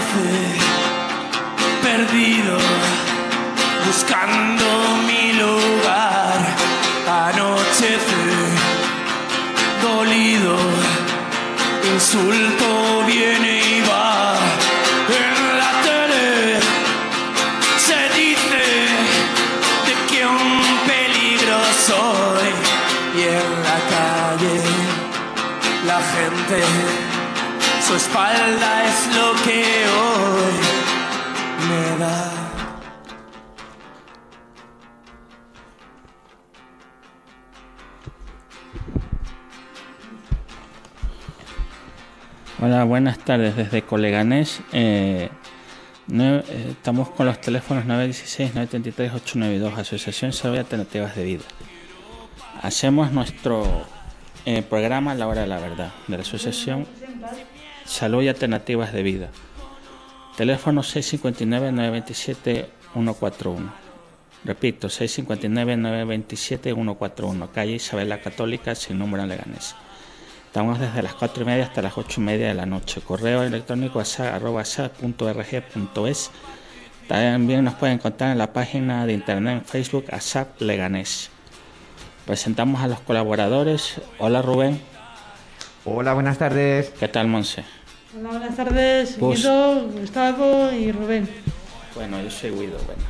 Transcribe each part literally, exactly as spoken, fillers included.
Amanece perdido, buscando mi lugar. Anochece dolido, insulto viene y va. En la tele se dice de que un peligro soy, y en la calle la gente, su espalda es lo que hoy me da. Hola, buenas tardes desde Coleganés. Eh, nueve, eh, estamos con los teléfonos nueve uno seis, nueve tres tres, ocho nueve dos, Asociación Salud y Alternativas de Vida. Hacemos nuestro eh, programa La Hora de la Verdad, de la Asociación Salud y Alternativas de Vida. Teléfono seis cinco nueve, nueve dos siete, uno cuatro uno. Repito, seis cinco nueve, nueve dos siete, uno cuatro uno. Calle Isabel la Católica, sin número en Leganés. Estamos desde las cuatro y media hasta las ocho y media de la noche. Correo electrónico asap arroba asap punto org punto es. También nos pueden encontrar en la página de internet en Facebook ASAP Leganés. Presentamos a los colaboradores. Hola, Rubén. Hola, buenas tardes. ¿Qué tal, Monse? Hola, buenas tardes. Pues... Guido, Gustavo y Rubén. Bueno, yo soy Guido. Bueno.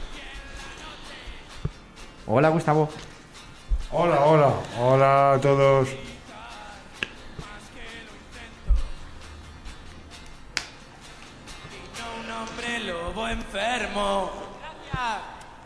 Hola, Gustavo. Hola, hola. Hola a todos. Lobo enfermo. Gracias.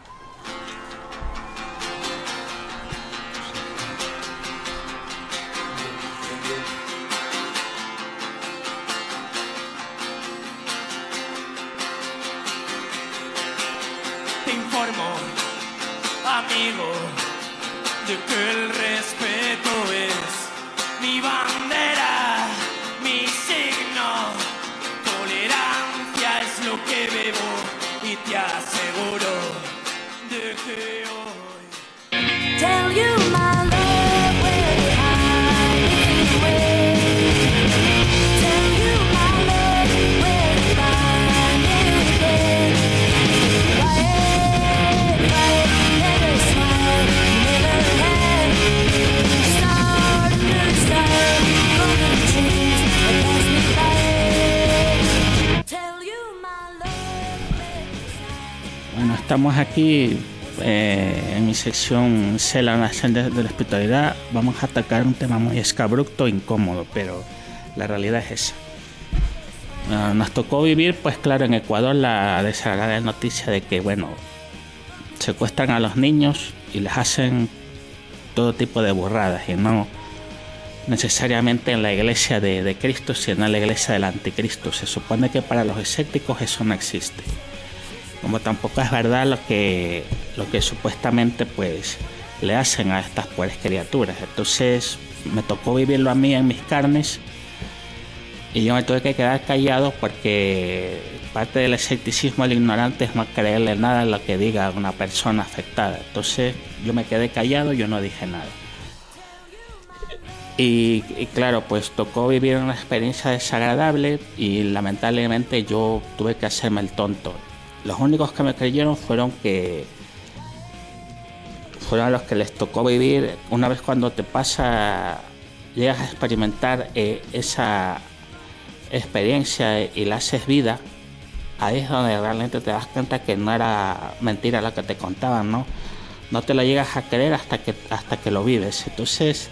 Te informo, amigo, de que el respeto es mi bandera, mi signo. Tolerancia es lo que bebo y te aseguro de que hoy Tell you my love will find its way. Tell you my love will find its way. Quiet, quiet, never smile, never had. Star to star, golden trees that pass me by. Tell you my love will shine. Bueno, estamos aquí eh, en mi sección C, la nación de, de la espiritualidad. Vamos a atacar un tema muy escabructo, incómodo, pero la realidad es esa. Uh, nos tocó vivir, pues claro, en Ecuador la desagradable noticia de que, bueno, secuestran a los niños y les hacen todo tipo de burradas, y no necesariamente en la iglesia de, de Cristo, sino en la iglesia del anticristo. Se supone que para los escépticos eso no existe, como tampoco es verdad lo que lo que supuestamente pues le hacen a estas pobres criaturas. Entonces me tocó vivirlo a mí en mis carnes, y yo me tuve que quedar callado porque parte del escepticismo del ignorante es no creerle nada en lo que diga una persona afectada. Entonces yo me quedé callado, yo no dije nada. Y, y claro, pues tocó vivir una experiencia desagradable y lamentablemente yo tuve que hacerme el tonto. Los únicos que me creyeron fueron que fueron a los que les tocó vivir. Una vez cuando te pasa, llegas a experimentar eh, esa experiencia y la haces vida, ahí es donde realmente te das cuenta que no era mentira lo que te contaban, ¿no? No te lo llegas a creer hasta que hasta que lo vives. Entonces,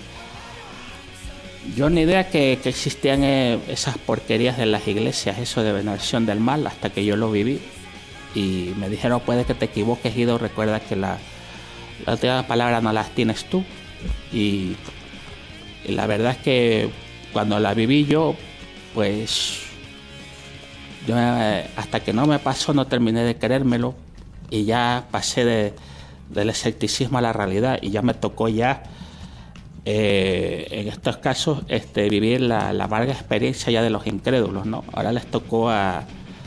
yo ni idea que, que existían eh, esas porquerías de las iglesias, eso de veneración del mal, hasta que yo lo viví. Y me dijeron, puede que te equivoques, Guido, recuerda que la, la última palabra no las tienes tú. Y, y la verdad es que cuando la viví yo, pues yo eh, hasta que no me pasó no terminé de creérmelo, y ya pasé de, del escepticismo a la realidad, y ya me tocó ya eh, en estos casos este, vivir la, la amarga experiencia ya de los incrédulos, ¿no? Ahora les tocó a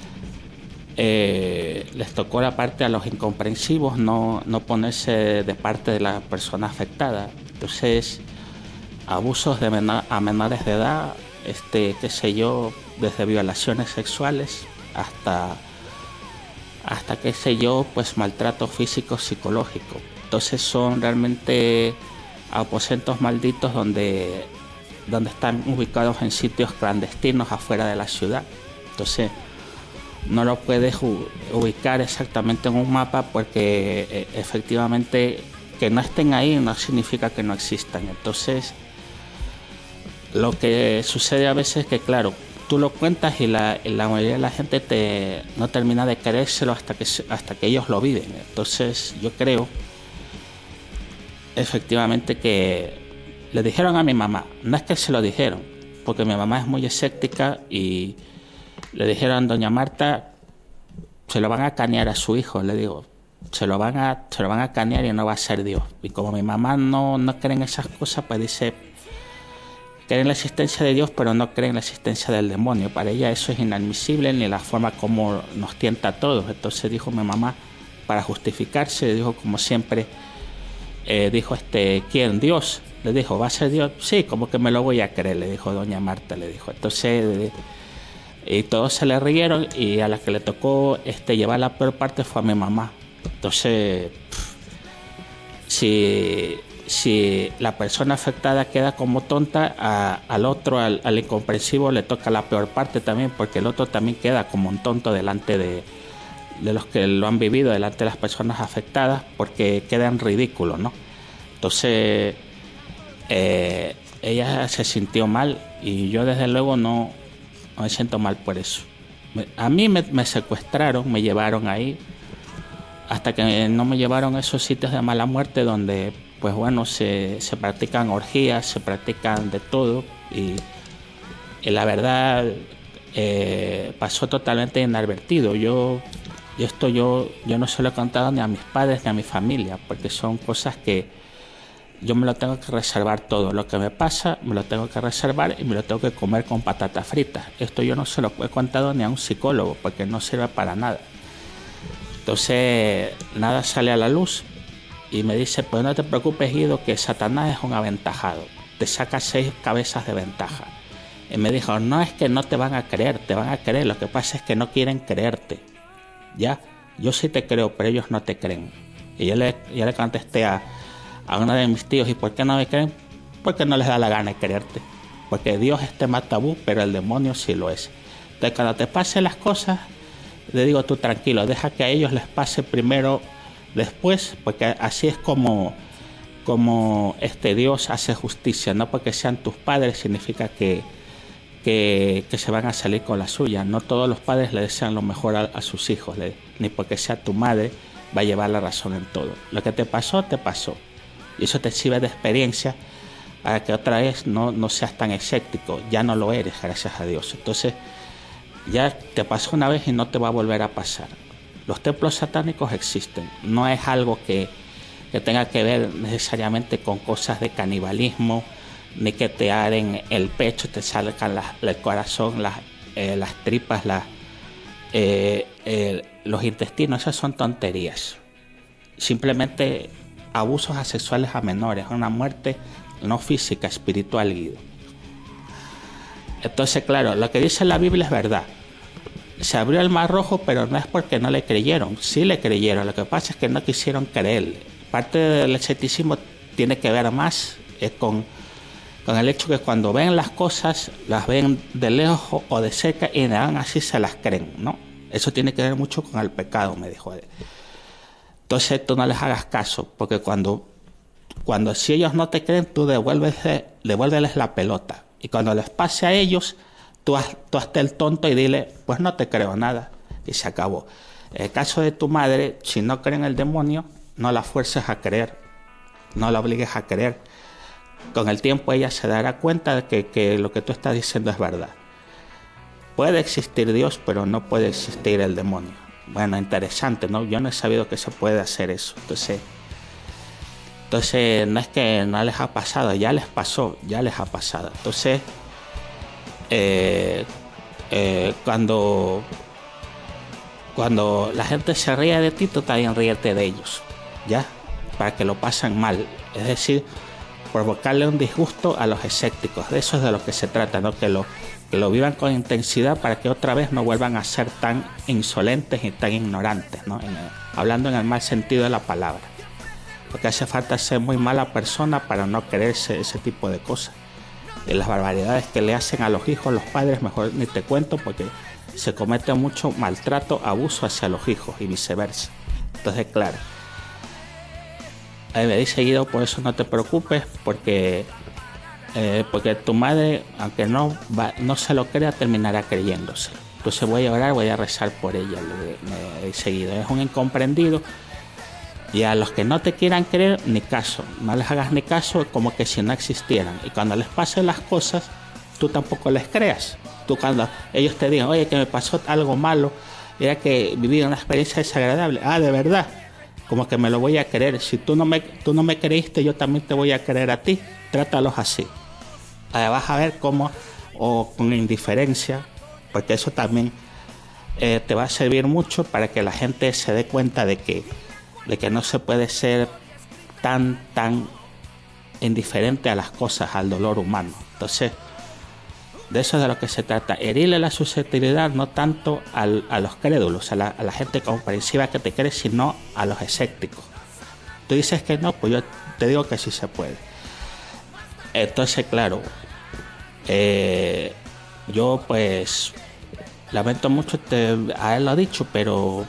Eh, les tocó la parte a los incomprensivos, no, no ponerse de parte de la persona afectada. Entonces, abusos de menor, a menores de edad, este, qué sé yo, desde violaciones sexuales hasta, hasta qué sé yo, pues maltrato físico, psicológico. Entonces son realmente aposentos malditos donde, donde están ubicados en sitios clandestinos afuera de la ciudad. Entonces no lo puedes ubicar exactamente en un mapa porque eh, efectivamente que no estén ahí no significa que no existan. Entonces lo que sucede a veces es que claro, tú lo cuentas y la, y la mayoría de la gente te, no termina de creérselo hasta que, hasta que ellos lo viven. Entonces yo creo efectivamente que le dijeron a mi mamá, no es que se lo dijeron, porque mi mamá es muy escéptica y le dijeron, doña Marta, se lo van a canear a su hijo, le digo, se lo van a, se lo van a canear y no va a ser Dios. Y como mi mamá no, no cree en esas cosas, pues dice, cree en la existencia de Dios, pero no cree en la existencia del demonio. Para ella eso es inadmisible, ni la forma como nos tienta a todos. Entonces dijo mi mamá, para justificarse, dijo como siempre, eh, dijo este, ¿quién? Dios. Le dijo, ¿va a ser Dios? Sí, como que me lo voy a creer, le dijo doña Marta, le dijo. Entonces, y todos se le rieron y a la que le tocó este, llevar la peor parte fue a mi mamá. Entonces, pff, si, si la persona afectada queda como tonta, a, al otro, al, al incomprensivo, le toca la peor parte también, porque el otro también queda como un tonto delante de, de los que lo han vivido, delante de las personas afectadas, porque queda en ridículo, ¿no? Entonces, eh, ella se sintió mal y yo desde luego no, no me siento mal por eso. Me, a mí me, me secuestraron, me llevaron ahí, hasta que no me llevaron a esos sitios de mala muerte donde, pues bueno, se, se practican orgías, se practican de todo y, y la verdad eh, pasó totalmente inadvertido. Yo, yo esto yo, yo no se lo he contado ni a mis padres ni a mi familia, porque son cosas que yo me lo tengo que reservar todo. Lo que me pasa me lo tengo que reservar y me lo tengo que comer con patatas fritas. Esto yo no se lo he contado ni a un psicólogo porque no sirve para nada. Entonces nada sale a la luz y me dice, pues no te preocupes, Guido, que Satanás es un aventajado, te saca seis cabezas de ventaja. Y me dijo, no es que no te van a creer, te van a creer, lo que pasa es que no quieren creerte. Ya, yo sí te creo, pero ellos no te creen. Y yo le, yo le contesté a, a uno de mis tíos, ¿y por qué no me creen? Porque no les da la gana de creerte, porque Dios es tema tabú, pero el demonio sí lo es. Entonces cuando te pasen las cosas, le digo, tú tranquilo, deja que a ellos les pase primero, después, porque así es como, como este Dios hace justicia. No porque sean tus padres significa que, que, que se van a salir con la suya. No todos los padres le desean lo mejor a, a sus hijos, le, ni porque sea tu madre va a llevar la razón en todo. Lo que te pasó, te pasó. Y eso te sirve de experiencia para que otra vez no, no seas tan escéptico. Ya no lo eres, gracias a Dios. Entonces, ya te pasó una vez y no te va a volver a pasar. Los templos satánicos existen. No es algo que, que tenga que ver necesariamente con cosas de canibalismo, ni que te abren el pecho, te salgan las, el corazón, las, eh, las tripas, las, eh, eh, los intestinos. Esas son tonterías. Simplemente abusos sexuales a menores, una muerte no física, espiritual, Guido. Entonces, claro, lo que dice la Biblia es verdad. Se abrió el Mar Rojo, pero no es porque no le creyeron. Sí le creyeron, lo que pasa es que no quisieron creer. Parte del escepticismo tiene que ver más eh, con, con el hecho que cuando ven las cosas, las ven de lejos o de cerca y aún así se las creen, ¿no? Eso tiene que ver mucho con el pecado, me dijo él. Entonces tú no les hagas caso, porque cuando, cuando si ellos no te creen, tú devuelves, devuélveles la pelota. Y cuando les pase a ellos, tú, haz, tú hazte el tonto y dile, pues no te creo nada. Y se acabó. En el caso de tu madre, si no cree en el demonio, no la fuerces a creer. No la obligues a creer. Con el tiempo ella se dará cuenta de que, que lo que tú estás diciendo es verdad. Puede existir Dios, pero no puede existir el demonio. Bueno, interesante, ¿no? Yo no he sabido que se puede hacer eso. Entonces, entonces no es que no les ha pasado, ya les pasó, ya les ha pasado. Entonces, eh, eh, cuando, cuando la gente se ríe de ti, tú también ríete de ellos, ¿ya? Para que lo pasen mal. Es decir, provocarle un disgusto a los escépticos. De eso es de lo que se trata, ¿no? Que, lo, que lo vivan con intensidad para que otra vez no vuelvan a ser tan insolentes y tan ignorantes, ¿no? En el- hablando en el mal sentido de la palabra. Porque hace falta ser muy mala persona para no creerse ese tipo de cosas. Y las barbaridades que le hacen a los hijos, los padres, mejor ni te cuento, porque se comete mucho maltrato, abuso hacia los hijos y viceversa. Entonces, claro, ahí me dice Guido, por eso no te preocupes, porque eh, porque tu madre, aunque no va, no se lo crea, terminará creyéndose. Entonces voy a orar, voy a rezar por ella, le, me dice Guido. Es un incomprendido. Y a los que no te quieran creer, ni caso. No les hagas ni caso, como que si no existieran. Y cuando les pasen las cosas, tú tampoco les creas. Tú cuando ellos te digan, oye, que me pasó algo malo, era que viví una experiencia desagradable. Ah, de verdad, como que me lo voy a creer. Si tú no me, tú no me creíste, yo también te voy a creer a ti. Trátalos así. Ahora vas a ver cómo, o con indiferencia, porque eso también eh, te va a servir mucho para que la gente se dé cuenta de que de que no se puede ser tan, tan indiferente a las cosas, al dolor humano. Entonces, de eso es de lo que se trata. Herirle la susceptibilidad no tanto al, a los crédulos, a la, a la gente comprensiva que te cree, sino a los escépticos. Tú dices que no, pues yo te digo que sí se puede. Entonces, claro, eh, yo pues lamento mucho te, haberlo dicho, pero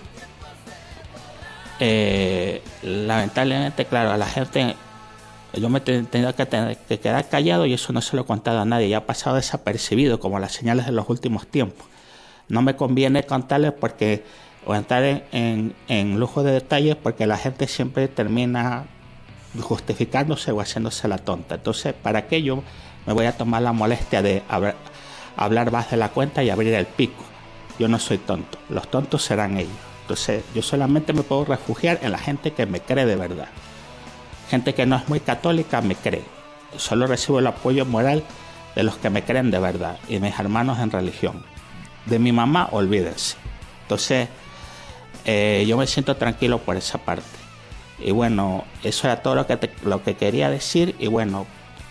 Eh, lamentablemente, claro, a la gente yo me he tenido que, tener, que quedar callado, y eso no se lo he contado a nadie, ya ha pasado desapercibido como las señales de los últimos tiempos. No me conviene contarles porque o entrar en, en, en lujo de detalles, porque la gente siempre termina justificándose o haciéndose la tonta. Entonces, ¿para qué yo me voy a tomar la molestia de hablar, hablar más de la cuenta y abrir el pico? Yo no soy tonto, los tontos serán ellos. Entonces, yo solamente me puedo refugiar en la gente que me cree de verdad. Gente que no es muy católica me cree. Solo recibo el apoyo moral de los que me creen de verdad y mis hermanos en religión. De mi mamá, olvídense. Entonces, eh, yo me siento tranquilo por esa parte. Y bueno, eso era todo lo que, te, lo que quería decir. Y bueno,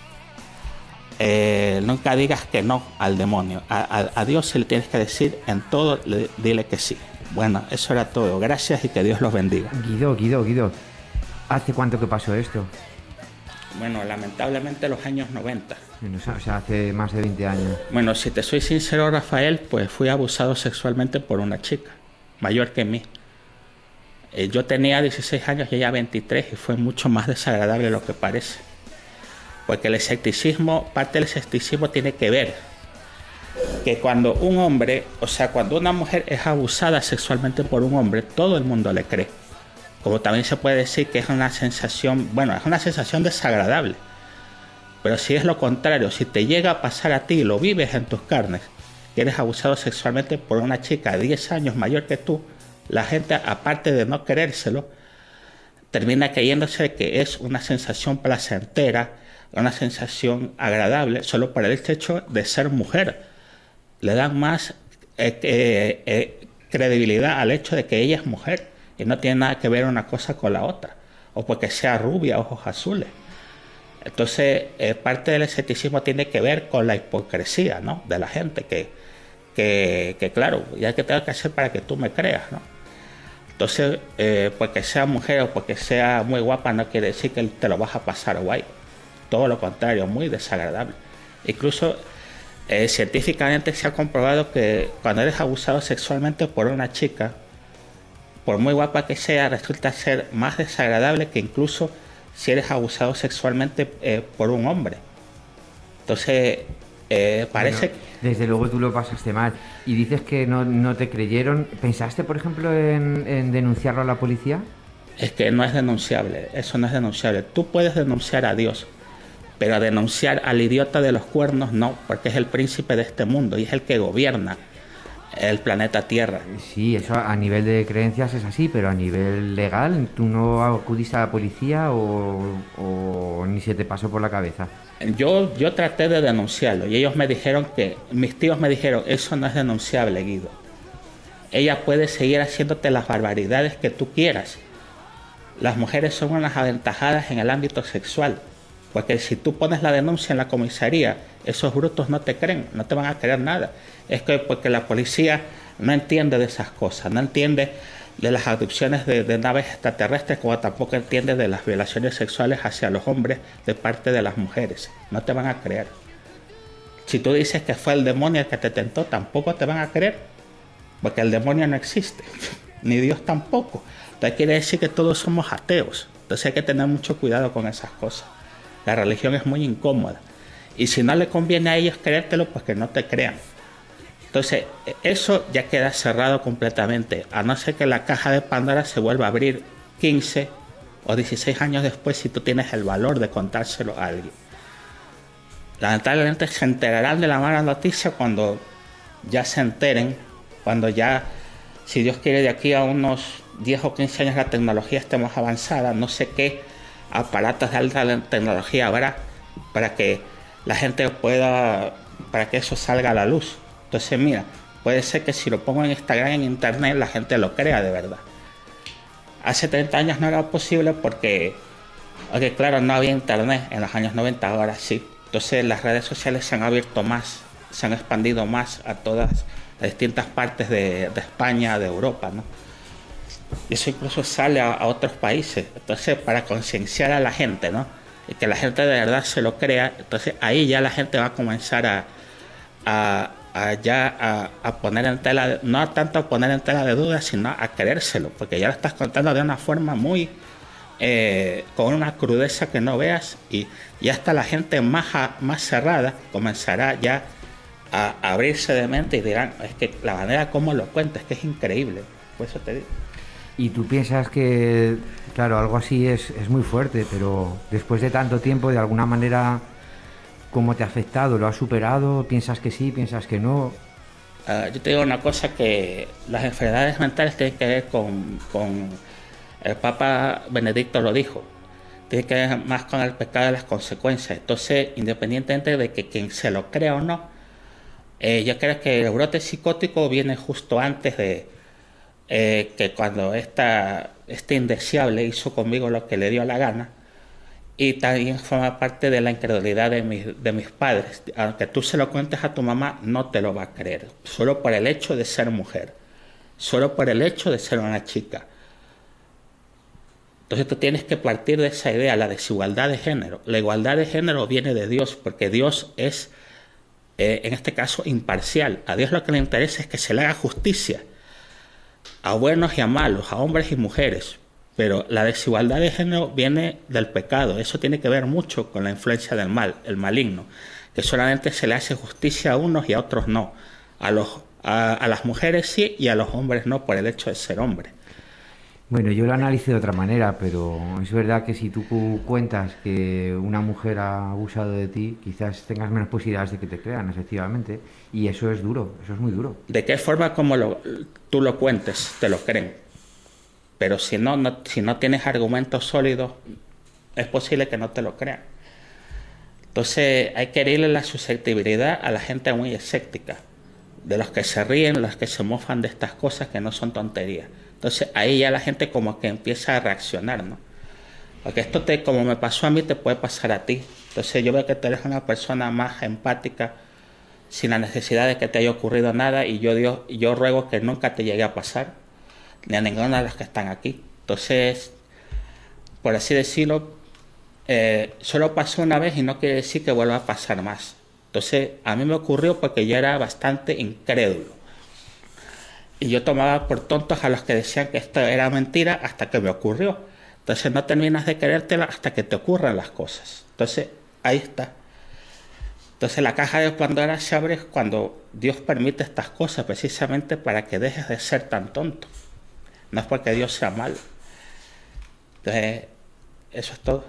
eh, nunca digas que no al demonio. A, a, a Dios, si le tienes que decir en todo, le, dile que sí. Bueno, eso era todo. Gracias y que Dios los bendiga. Guido, Guido, Guido. ¿Hace cuánto que pasó esto? Bueno, lamentablemente los años noventa. Bueno, o sea, hace más de veinte años. Bueno, si te soy sincero, Rafael, pues fui abusado sexualmente por una chica mayor que mí. Eh, yo tenía dieciséis años y ella veintitrés, y fue mucho más desagradable de lo que parece. Porque el escepticismo, parte del escepticismo tiene que ver que cuando un hombre, o sea, cuando una mujer es abusada sexualmente por un hombre, todo el mundo le cree. Como también se puede decir que es una sensación, bueno, es una sensación desagradable. Pero si es lo contrario, si te llega a pasar a ti y lo vives en tus carnes, que eres abusado sexualmente por una chica de diez años mayor que tú, la gente, aparte de no querérselo, termina creyéndose que es una sensación placentera, una sensación agradable, solo por el hecho de ser mujer. Le dan más eh, eh, eh, credibilidad al hecho de que ella es mujer y no tiene nada que ver una cosa con la otra, o porque sea rubia, ojos azules. Entonces, eh, parte del escepticismo tiene que ver con la hipocresía, ¿no?, de la gente, que, que, que claro, ya que tengo que hacer para que tú me creas, ¿no? Entonces, eh, porque sea mujer o porque sea muy guapa no quiere decir que te lo vas a pasar guay. Todo lo contrario, muy desagradable. Incluso eh, científicamente se ha comprobado que cuando eres abusado sexualmente por una chica, por muy guapa que sea, resulta ser más desagradable que incluso si eres abusado sexualmente eh, por un hombre. Entonces, eh, parece... Bueno, desde luego tú lo pasaste mal. Y dices que no, no te creyeron. ¿Pensaste, por ejemplo, en, en denunciarlo a la policía? Es que no es denunciable, eso no es denunciable. Tú puedes denunciar a Dios, pero denunciar al idiota de los cuernos no, porque es el príncipe de este mundo y es el que gobierna el planeta Tierra. Sí, eso a nivel de creencias es así, pero a nivel legal, ¿tú no acudiste a la policía o, o ni se te pasó por la cabeza? Yo, yo traté de denunciarlo y ellos me dijeron que, mis tíos me dijeron, eso no es denunciable, Guido. Ella puede seguir haciéndote las barbaridades que tú quieras. Las mujeres son unas aventajadas en el ámbito sexual. Porque si tú pones la denuncia en la comisaría, esos brutos no te creen, no te van a creer nada. Es que porque la policía no entiende de esas cosas, no entiende de las abducciones de, de naves extraterrestres, como tampoco entiende de las violaciones sexuales hacia los hombres de parte de las mujeres. No te van a creer. Si tú dices que fue el demonio el que te tentó, tampoco te van a creer, porque el demonio no existe, ni Dios tampoco. Entonces quiere decir que todos somos ateos. Entonces hay que tener mucho cuidado con esas cosas. La religión es muy incómoda. Y si no le conviene a ellos creértelo, pues que no te crean. Entonces, eso ya queda cerrado completamente, a no ser que la caja de Pandora se vuelva a abrir quince o dieciséis años después si tú tienes el valor de contárselo a alguien. Lamentablemente se enterarán de la mala noticia cuando ya se enteren, cuando ya, si Dios quiere, de aquí a unos diez o quince años la tecnología esté más avanzada, no sé qué aparatos de alta tecnología habrá para que la gente pueda, para que eso salga a la luz. Entonces, mira, puede ser que si lo pongo en Instagram, en internet, la gente lo crea de verdad. Hace treinta años no era posible porque, okay, claro, no había internet en los años noventa, ahora sí. Entonces las redes sociales se han abierto más, se han expandido más a todas las distintas partes de, de España, de Europa, ¿no? Y eso incluso sale a, a otros países. Entonces, para concienciar a la gente, ¿no? Y que la gente de verdad se lo crea, entonces ahí ya la gente va a comenzar a, a A ya a, a poner en tela, de, no tanto a poner en tela de dudas, sino a creérselo, porque ya lo estás contando de una forma muy, eh, con una crudeza que no veas, y, y hasta la gente más, a, más cerrada comenzará ya a, a abrirse de mente y dirán, es que la manera como lo cuentas, es que es increíble, por eso te digo. Y tú piensas que, claro, algo así es, es muy fuerte, pero después de tanto tiempo, de alguna manera, ¿cómo te ha afectado? ¿Lo has superado? ¿Piensas que sí? ¿Piensas que no? Uh, yo te digo una cosa, que las enfermedades mentales tienen que ver con, con el Papa Benedicto lo dijo, tiene que ver más con el pecado de las consecuencias. Entonces, independientemente de que quien se lo crea o no, eh, yo creo que el brote psicótico viene justo antes de eh, que cuando esta, este indeseable hizo conmigo lo que le dio la gana. Y también forma parte de la incredulidad de mis, de mis padres. Aunque tú se lo cuentes a tu mamá, no te lo va a creer. Solo por el hecho de ser mujer. Solo por el hecho de ser una chica. Entonces tú tienes que partir de esa idea, la desigualdad de género. La igualdad de género viene de Dios, porque Dios es, eh, en este caso, imparcial. A Dios lo que le interesa es que se le haga justicia. A buenos y a malos, a hombres y mujeres. Pero la desigualdad de género viene del pecado. Eso tiene que ver mucho con la influencia del mal, el maligno, que solamente se le hace justicia a unos y a otros no. A, los, a, a las mujeres sí y a los hombres no, por el hecho de ser hombres. Bueno, yo lo analizo de otra manera, pero es verdad que si tú cuentas que una mujer ha abusado de ti, quizás tengas menos posibilidades de que te crean, efectivamente. Y eso es duro, eso es muy duro. ¿De qué forma como lo, tú lo cuentes, te lo creen? Pero si no, no, si no tienes argumentos sólidos, es posible que no te lo crean. Entonces hay que herirle la susceptibilidad a la gente muy escéptica, de los que se ríen, los que se mofan de estas cosas que no son tonterías. Entonces ahí ya la gente como que empieza a reaccionar, ¿no? Porque esto, te, como me pasó a mí, te puede pasar a ti. Entonces yo veo que tú eres una persona más empática, sin la necesidad de que te haya ocurrido nada, y yo, Dios, yo ruego que nunca te llegue a pasar, ni a ninguno de los que están aquí. Entonces, por así decirlo, eh, solo pasó una vez y no quiere decir que vuelva a pasar más. Entonces, a mí me ocurrió porque yo era bastante incrédulo. Y yo tomaba por tontos a los que decían que esto era mentira hasta que me ocurrió. Entonces, no terminas de creértelo hasta que te ocurran las cosas. Entonces, ahí está. Entonces, la caja de Pandora se abre cuando Dios permite estas cosas, precisamente para que dejes de ser tan tonto. No es porque Dios sea malo. Entonces, eso es todo.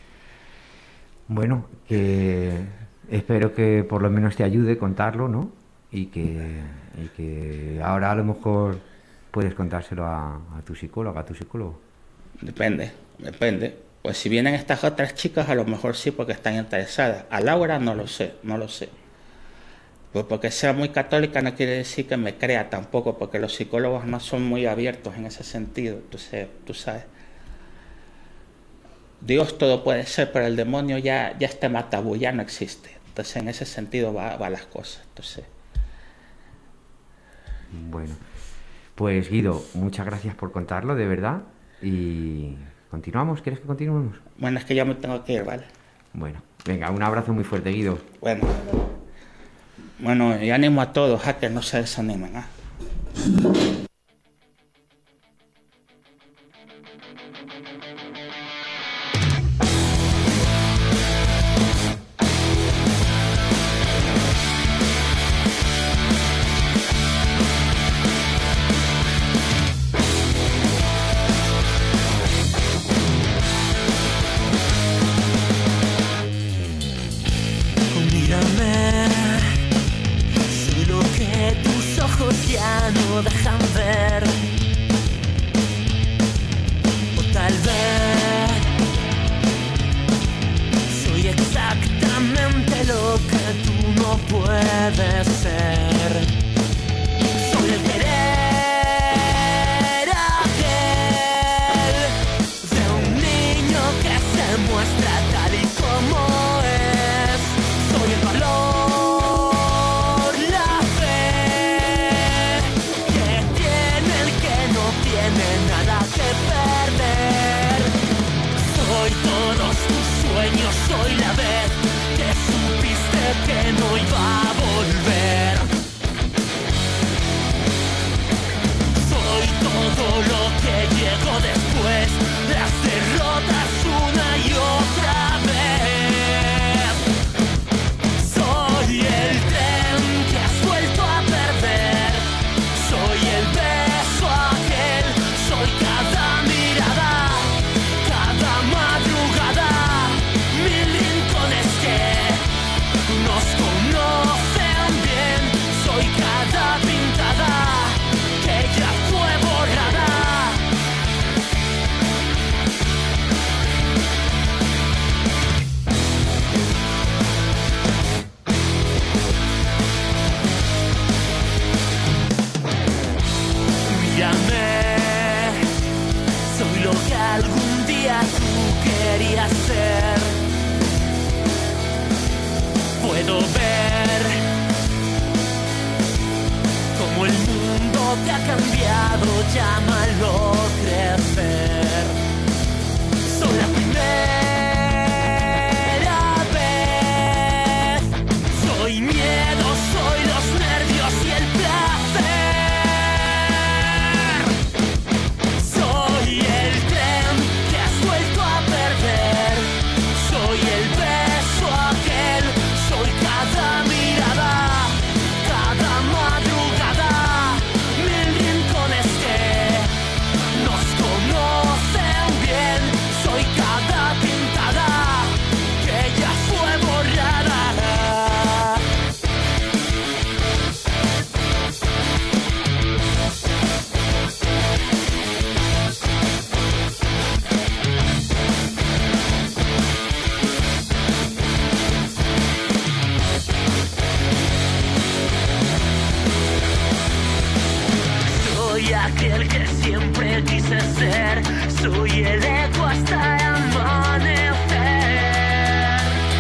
Bueno, que espero que por lo menos te ayude contarlo, ¿no? Y que, y que ahora a lo mejor puedes contárselo a, a tu psicóloga, a tu psicólogo. Depende, depende. Pues si vienen estas otras chicas, a lo mejor sí, porque están interesadas. A Laura no lo sé, no lo sé. Pues porque sea muy católica no quiere decir que me crea tampoco, porque los psicólogos no son muy abiertos en ese sentido. Entonces, tú sabes. Bueno, pues nada, yo te agradezco mucho la, la llamada y, y Dios todo puede ser, pero el demonio ya, ya está matabú, ya no existe. Entonces en ese sentido va, va las cosas. Entonces, Bueno, pues Guido, muchas gracias por contarlo, de verdad. Y continuamos, ¿quieres que continuemos? bueno, es que ya me tengo que ir, ¿vale? Bueno, venga, un abrazo muy fuerte, Guido. Bueno, bueno, y ánimo a todos a que no se desanimen, ¿ah? Mírame, soy lo que tus ojos ya no dejan ver. O tal vez soy exactamente lo que tú no puedes ser. Soy el querer aquel de un niño que se muestra tal y como es. Soy el valor, la fe que tiene el que no tiene nada que perder. Soy todos tus sueños, soy la vez que supiste que no iba a volver. Soy todo lo que llegó después, las derrotas una y otra vez. Soy el tren que has vuelto a perder. Soy el beso aquel. Soy cada mirada, cada madrugada, mil rincones que nos conocen bien. Soy cada pintada que ya fue borrada. Mírame, soy lo que algún día tú querías ser. Puedo ver cómo el mundo te ha cambiado, llámalo crecer. Soy la primera vez. Soy miedo, soy los nervios y el placer. Soy el tren que has vuelto a perder. Soy el beso aquel. Soy cada mirada, cada madrugada, mil rincones que nos conocen bien. Soy cada pintada que ya fue borrada. Soy aquel que siempre quise ser. Soy el eco hasta el amanecer.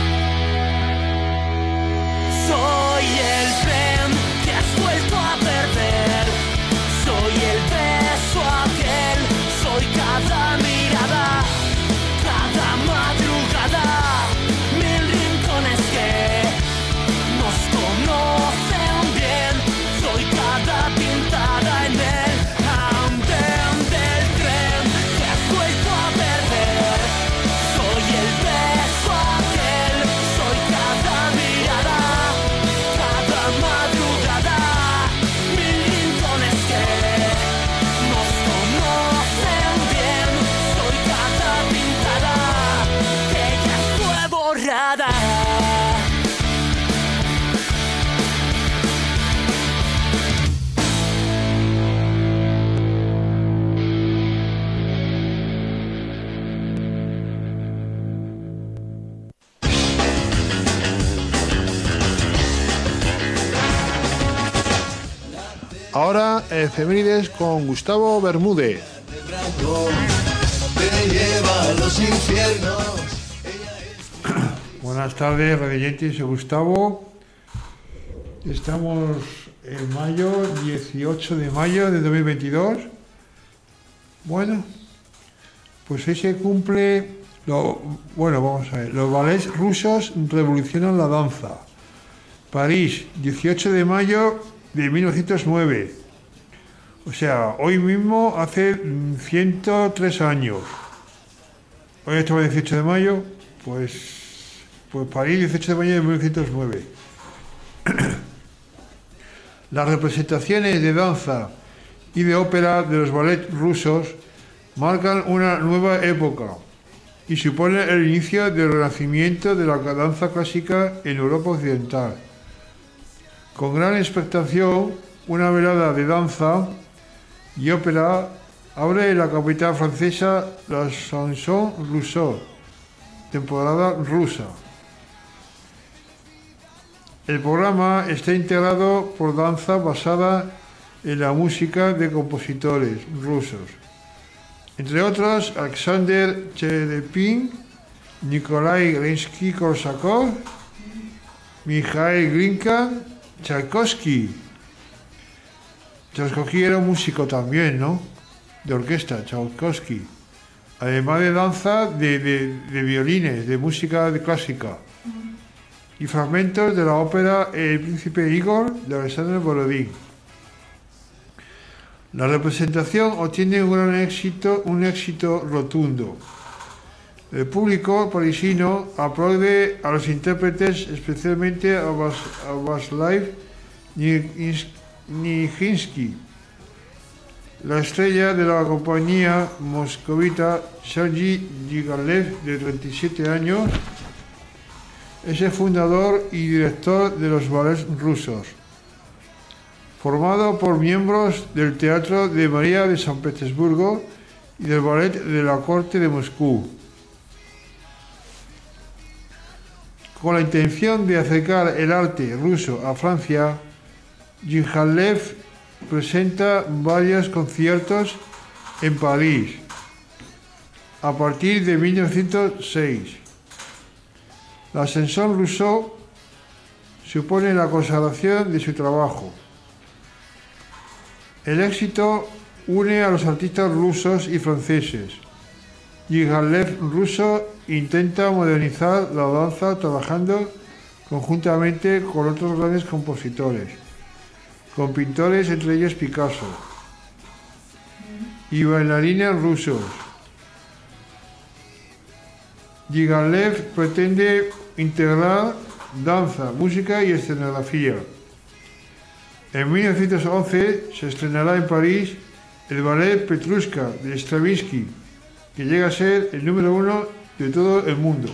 Soy el tren que has vuelto a perder. Soy el beso aquel. Soy cada mirada, cada madrugada, mil rincones que nos conocen bien. Soy cada pintada en el andén del tren que has vuelto a perder. Soy el beso aquel. Soy cada mirada, cada madrugada, mil rincones que nos conocen bien. Soy cada pintada que ya fue borrada. Ahora, efemérides con Gustavo Bermúdez. me lleva a los infiernos. Buenas tardes, radioyentes, soy Gustavo. Estamos en mayo, dieciocho de mayo de dos mil veintidós. Bueno, pues hoy se cumple, lo, bueno, vamos a ver, los ballets rusos revolucionan la danza. París, dieciocho de mayo de mil novecientos nueve. O sea, hoy mismo hace ciento tres años. Hoy estamos dieciocho de mayo, pues... Pues París, dieciocho de mayo de mil novecientos nueve. Las representaciones de danza y de ópera de los ballets rusos marcan una nueva época y suponen el inicio del renacimiento de la danza clásica en Europa Occidental. Con gran expectación, una velada de danza y ópera abre la capital francesa la Chanson Russe, temporada rusa. El programa está integrado por danza basada en la música de compositores rusos, entre otros Alexander Cherepin, Nikolai Rimsky-Korsakov, Mikhail Glinka, Tchaikovsky. Tchaikovsky era un músico también, ¿no? De orquesta, Tchaikovsky. Además de danza, de, de, de violines, de música de clásica. Y fragmentos de la ópera El príncipe Igor de Alexander Borodín. La representación obtiene un gran éxito, un éxito rotundo. El público parisino aplaude a los intérpretes, especialmente a, Vas, a Vaslav Nijinsky. La estrella de la compañía moscovita, Sergei Diaghilev, de treinta y siete años, es el fundador y director de los ballets rusos, formado por miembros del Teatro de María de San Petersburgo y del Ballet de la Corte de Moscú. Con la intención de acercar el arte ruso a Francia, Diaghilev presenta varios conciertos en París a partir de mil novecientos seis. La Chanson Russe supone la consagración de su trabajo. El éxito une a los artistas rusos y franceses. Diaghilev ruso intenta modernizar la danza trabajando conjuntamente con otros grandes compositores, con pintores, entre ellos Picasso, y bailarines rusos. Diaghilev pretende integrar danza, música y escenografía. En mil novecientos once se estrenará en París el ballet Petrushka de Stravinsky, que llega a ser el número uno de todo el mundo.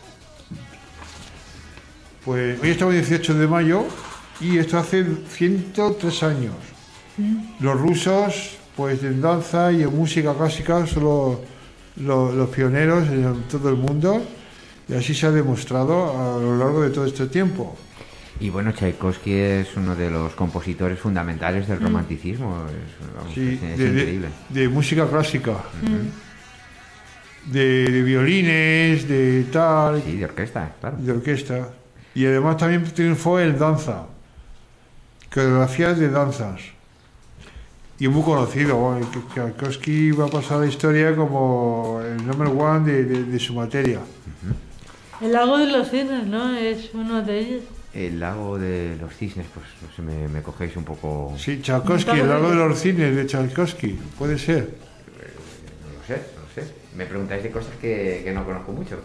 Pues hoy estamos dieciocho de mayo y esto hace ciento tres años. Los rusos, pues en danza y en música clásica son los, los, los pioneros en todo el mundo. Y así se ha demostrado a lo largo de todo este tiempo. Y bueno, Tchaikovsky es uno de los compositores fundamentales del romanticismo. Es, vamos, Sí, es, es de, increíble. de, de música clásica. Uh-huh. de, de violines, de tal. Sí, de orquesta, claro. De orquesta. Y además también triunfó en danza. Coreografías de danzas. Y muy conocido. Bueno, que Tchaikovsky va a pasar a la historia como el number one de, de, de su materia. El lago de los cisnes, ¿no? Es uno de ellos. El lago de los cisnes, pues no sé, me, me cogéis un poco... Sí, Tchaikovsky, el lago de los cisnes de Tchaikovsky. Puede ser. No lo sé, no lo sé. Me preguntáis de cosas que, que no conozco mucho.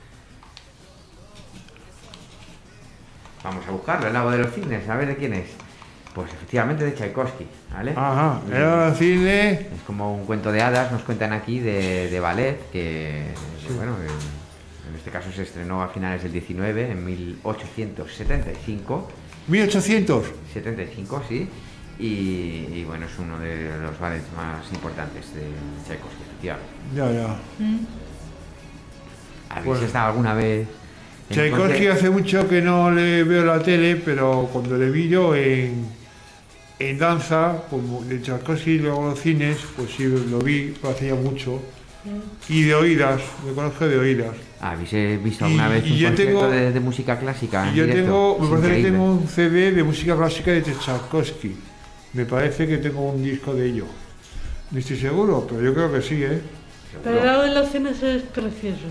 Vamos a buscarlo, el lago de los cisnes, a ver de quién es. Pues efectivamente de Tchaikovsky, ¿vale? Ajá, el lago de los cisnes. Es como un cuento de hadas, nos cuentan aquí de, de ballet, que, sí. que bueno... Que, en este caso se estrenó a finales del diecinueve, en mil ochocientos setenta y cinco. ¿mil ochocientos? setenta y cinco, sí. Y, y bueno, es uno de los ballets más importantes de Tchaikovsky, efectivamente. Ya, ya. Mm. ¿Habéis Bueno. estado alguna vez? en Tchaikovsky conce- hace mucho que no le veo la tele, pero cuando le vi yo en, en danza, como de Tchaikovsky y luego los cines, pues sí, lo vi, lo hacía mucho. Y de oídas, me conozco de oídas. ¿Habéis eh, visto alguna Y- vez y un yo concierto tengo- de, de música clásica? en Yo directo? tengo, me Es parece que increíble. tengo un C D de música clásica de Tchaikovsky. Me parece que tengo un disco de ello. No estoy seguro, pero yo creo que sí, ¿eh? Pero el lago de los cisnes es precioso.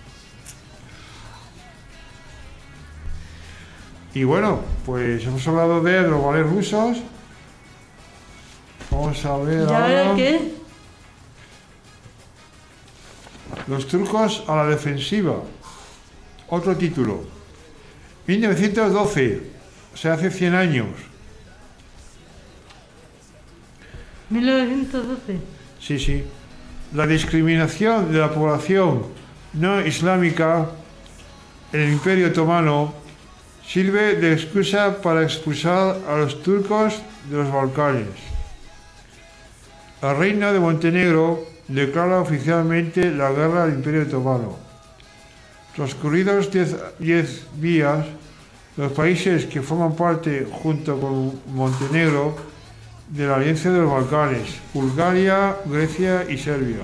Y bueno, pues hemos hablado de los ballets rusos. Vamos a ver ¿Ya ahora. ver qué? Los turcos a la defensiva. Otro título. mil novecientos doce, o sea, hace cien años. mil novecientos doce. Sí, sí. La discriminación de la población no islámica en el Imperio Otomano sirve de excusa para expulsar a los turcos de los Balcanes. La reina de Montenegro declara oficialmente la guerra al Imperio Otomano. Transcurridos diez diez días, los países que forman parte, junto con Montenegro, de la Alianza de los Balcanes, Bulgaria, Grecia y Serbia,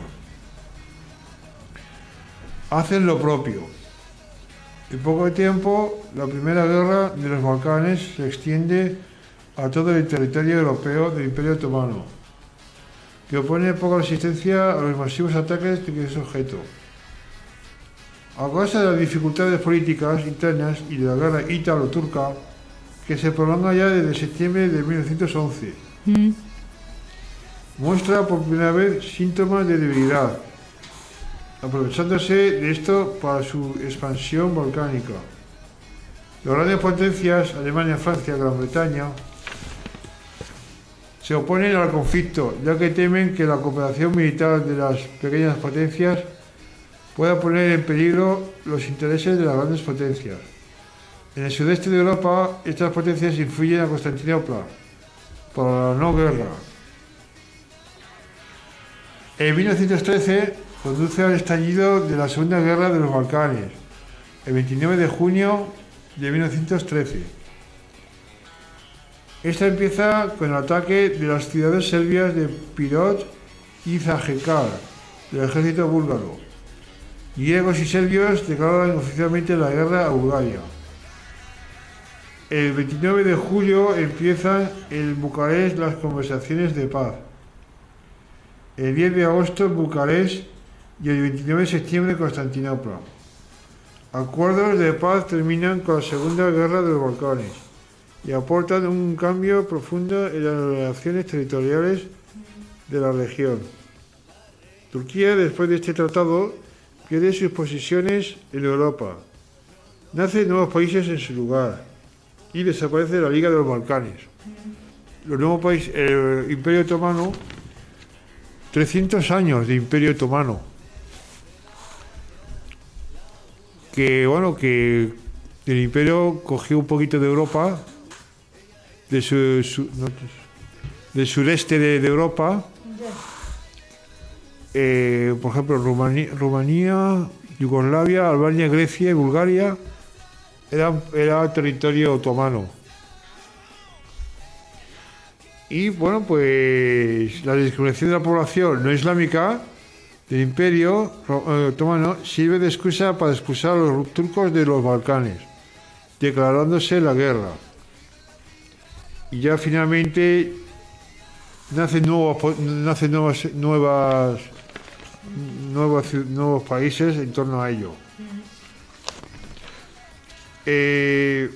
hacen lo propio. En poco tiempo, la primera guerra de los Balcanes se extiende a todo el territorio europeo del Imperio Otomano, que opone poca resistencia a los masivos ataques de que es objeto. A causa de las dificultades políticas internas y de la guerra ítalo-turca, que se prolonga ya desde septiembre de mil novecientos once, muestra por primera vez síntomas de debilidad, aprovechándose de esto para su expansión balcánica. Las grandes potencias, Alemania, Francia, Gran Bretaña, se oponen al conflicto, ya que temen que la cooperación militar de las pequeñas potencias pueda poner en peligro los intereses de las grandes potencias. En el sudeste de Europa, estas potencias influyen a Constantinopla para la no guerra. En mil novecientos trece conduce al estallido de la Segunda Guerra de los Balcanes, el veintinueve de junio de mil novecientos trece. Esta empieza con el ataque de las ciudades serbias de Pirot y Zagekar del ejército búlgaro. Griegos y serbios declaran oficialmente la guerra a Bulgaria. El veintinueve de julio empiezan en Bucarest las conversaciones de paz. El diez de agosto en Bucarest y el veintinueve de septiembre en Constantinopla. Acuerdos de paz terminan con la Segunda Guerra de los Balcanes y aportan un cambio profundo en las relaciones territoriales de la región. Turquía, después de este tratado, pierde sus posiciones en Europa. Nacen nuevos países en su lugar y desaparece la Liga de los Balcanes. Los nuevos países, el Imperio Otomano, trescientos años de Imperio Otomano, que bueno, que el Imperio cogió un poquito de Europa, de su, su- no, del sureste de, de Europa, eh, por ejemplo, Rumanía, Rumanía, Yugoslavia, Albania, Grecia y Bulgaria eran, era territorio otomano. Y bueno, pues la discriminación de la población no islámica del Imperio Ro- eh, Otomano sirve de excusa para expulsar a los turcos de los Balcanes, declarándose la guerra. Y ya finalmente nacen nuevos, po- nacen nuevas, nuevas, nuevas ciu- nuevos países en torno a ello. Eh,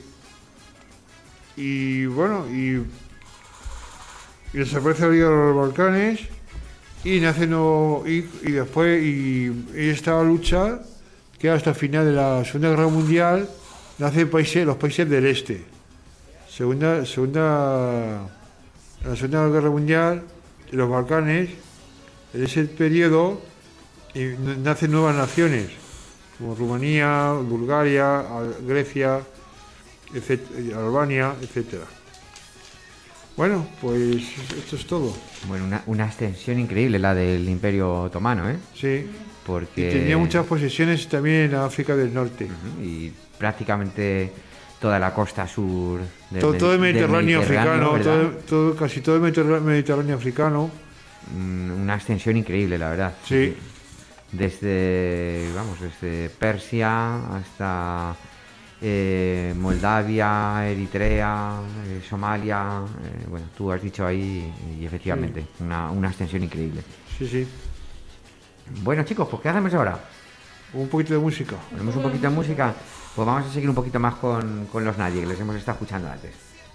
y bueno, y y desaparece la Liga de los Balcanes y nace nuevo y, y después y, y esta lucha que hasta el final de la Segunda Guerra Mundial nace países, los países del este. Segunda segunda la Segunda Guerra Mundial, en los Balcanes, en ese periodo eh, nacen nuevas naciones como Rumanía, Bulgaria, Al- Grecia, etcétera, Albania, etcétera. Bueno, pues esto es todo. Bueno, una, una extensión increíble la del Imperio Otomano, ¿eh? Sí. Porque... Y tenía muchas posesiones también en África del Norte. Ujú, y prácticamente toda la costa sur del, Todo, todo el del Mediterráneo africano, ¿verdad? todo, todo- casi todo el Mediterráneo Mediterráneo africano. Mm, Una extensión increíble, la verdad. Sí. desde, vamos, desde Persia hasta eh, Moldavia, Eritrea, eh, Somalia, eh, bueno, tú has dicho ahí y efectivamente, una, una extensión increíble. Sí, sí. Bueno chicos, pues ¿qué hacemos ahora? Un poquito de música. Ponemos un poquito de música, pues vamos a seguir un poquito más con, con los Nadie, que les hemos estado escuchando antes.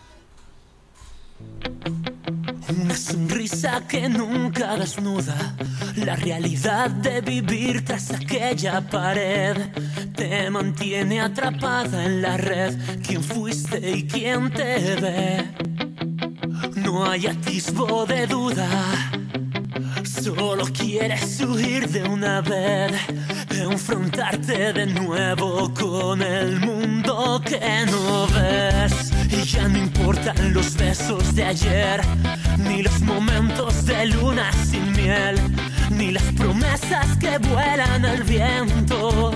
Una sonrisa que nunca desnuda la realidad de vivir tras aquella pared. Te mantiene atrapada en la red. ¿Quién fuiste y quién te ve? No hay atisbo de duda. Solo quieres huir de una vez, enfrentarte de nuevo con el mundo que no ves. Y ya no importan los besos de ayer, ni los momentos de luna sin miel, ni las promesas que vuelan al viento.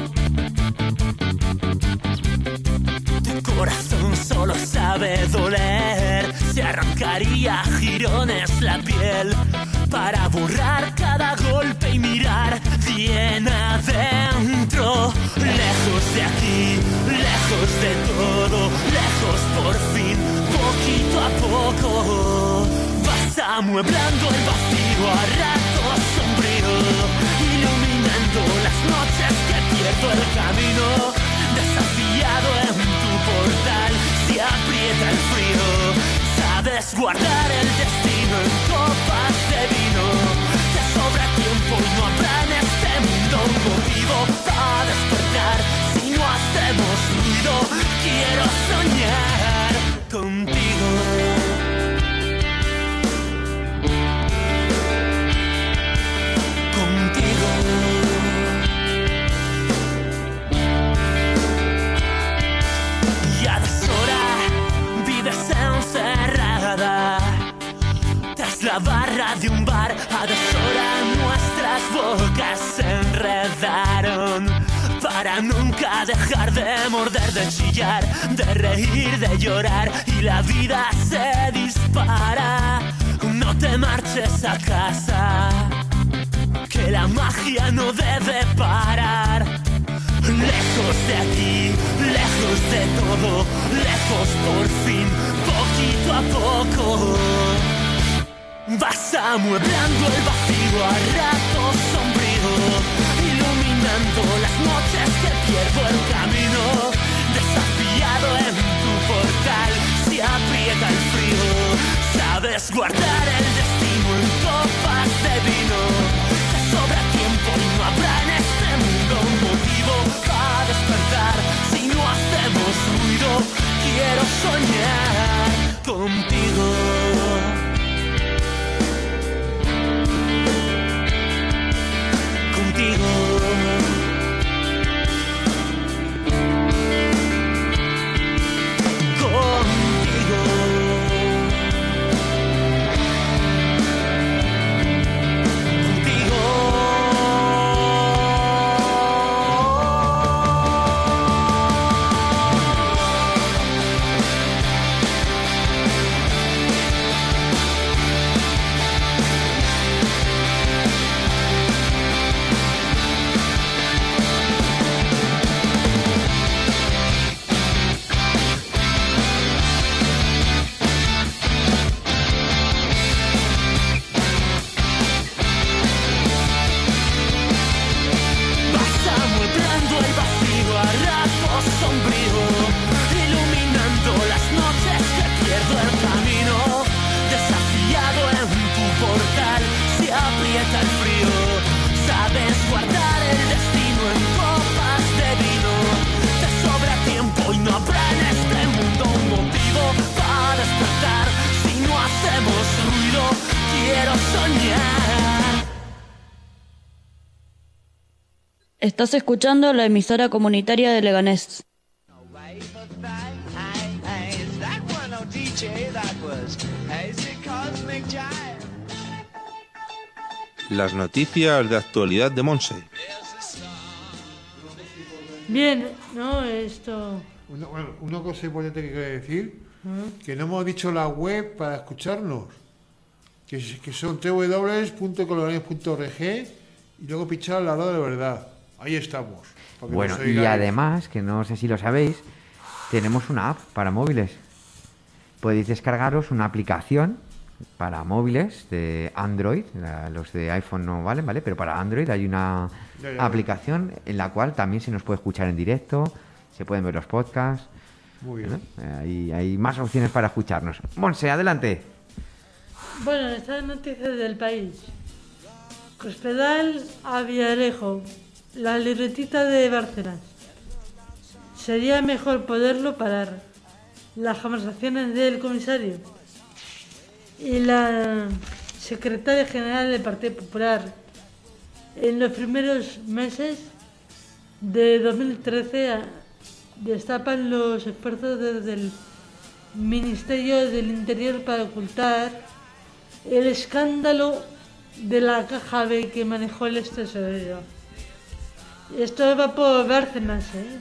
Tu corazón solo sabe doler, se arrancaría a jirones la piel para borrar cada golpe y mirar bien adentro. Lejos de aquí, lejos de todo, lejos por fin, poquito a poco. Vas amueblando el vacío a ratos sombrío, iluminando las noches que pierdo el camino. Desafiado en tu portal, se aprieta el frío. Sabes guardar el destino en copas de vino. Te sobra tiempo y no habrá en este mundo un motivo para despertar. Si no hacemos ruido, quiero soñar contigo. Tras la barra de un bar, a deshora nuestras bocas se enredaron para nunca dejar de morder, de chillar, de reír, de llorar, y la vida se dispara. No te marches a casa, que la magia no debe parar. Lejos de aquí, lejos de todo, lejos por fin, poquito a poco. Vas amueblando el vacío a ratos sombrío, iluminando las noches que pierdo el camino. Desafiado en tu portal, se aprieta el frío. Sabes guardar el destino en copas de vino. Te sobra tiempo y no habrá en este mundo un motivo para despertar. Si no hacemos ruido, quiero soñar contigo. Contigo. Estás escuchando la emisora comunitaria de Leganés. Las noticias de actualidad de Monse. Bien, ¿no? Esto... Una, bueno, una cosa importante que quiero decir, ¿Mm? que no hemos dicho la web para escucharnos, que, que son doble u doble u doble u punto colonias punto org y luego pinchar la hora de verdad. Ahí estamos. para que Bueno, nos y oigáis. además, que no sé si lo sabéis, tenemos una app para móviles. Podéis descargaros una aplicación para móviles de Android. La- los de iPhone no valen, ¿vale? Pero para Android hay una Ya, ya. aplicación en la cual también se nos puede escuchar en directo, se pueden ver los podcasts. Muy bien. ¿no? Eh, Hay, hay más opciones para escucharnos. Monse, adelante. Bueno, estas noticias del país. Hospital a Villarejo, la libretita de Bárcenas. Sería mejor poderlo parar. Las conversaciones del comisario y la secretaria general del Partido Popular en los primeros meses de dos mil trece a- destapan los esfuerzos desde el Ministerio del Interior para ocultar el escándalo de la caja B que manejó el tesorero. Esto va por Bárcenas, ¿eh?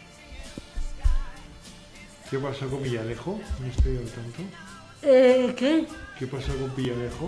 ¿Qué pasó con Villarejo? No estoy al tanto. Eh, ¿Qué? ¿Qué pasó con Villarejo?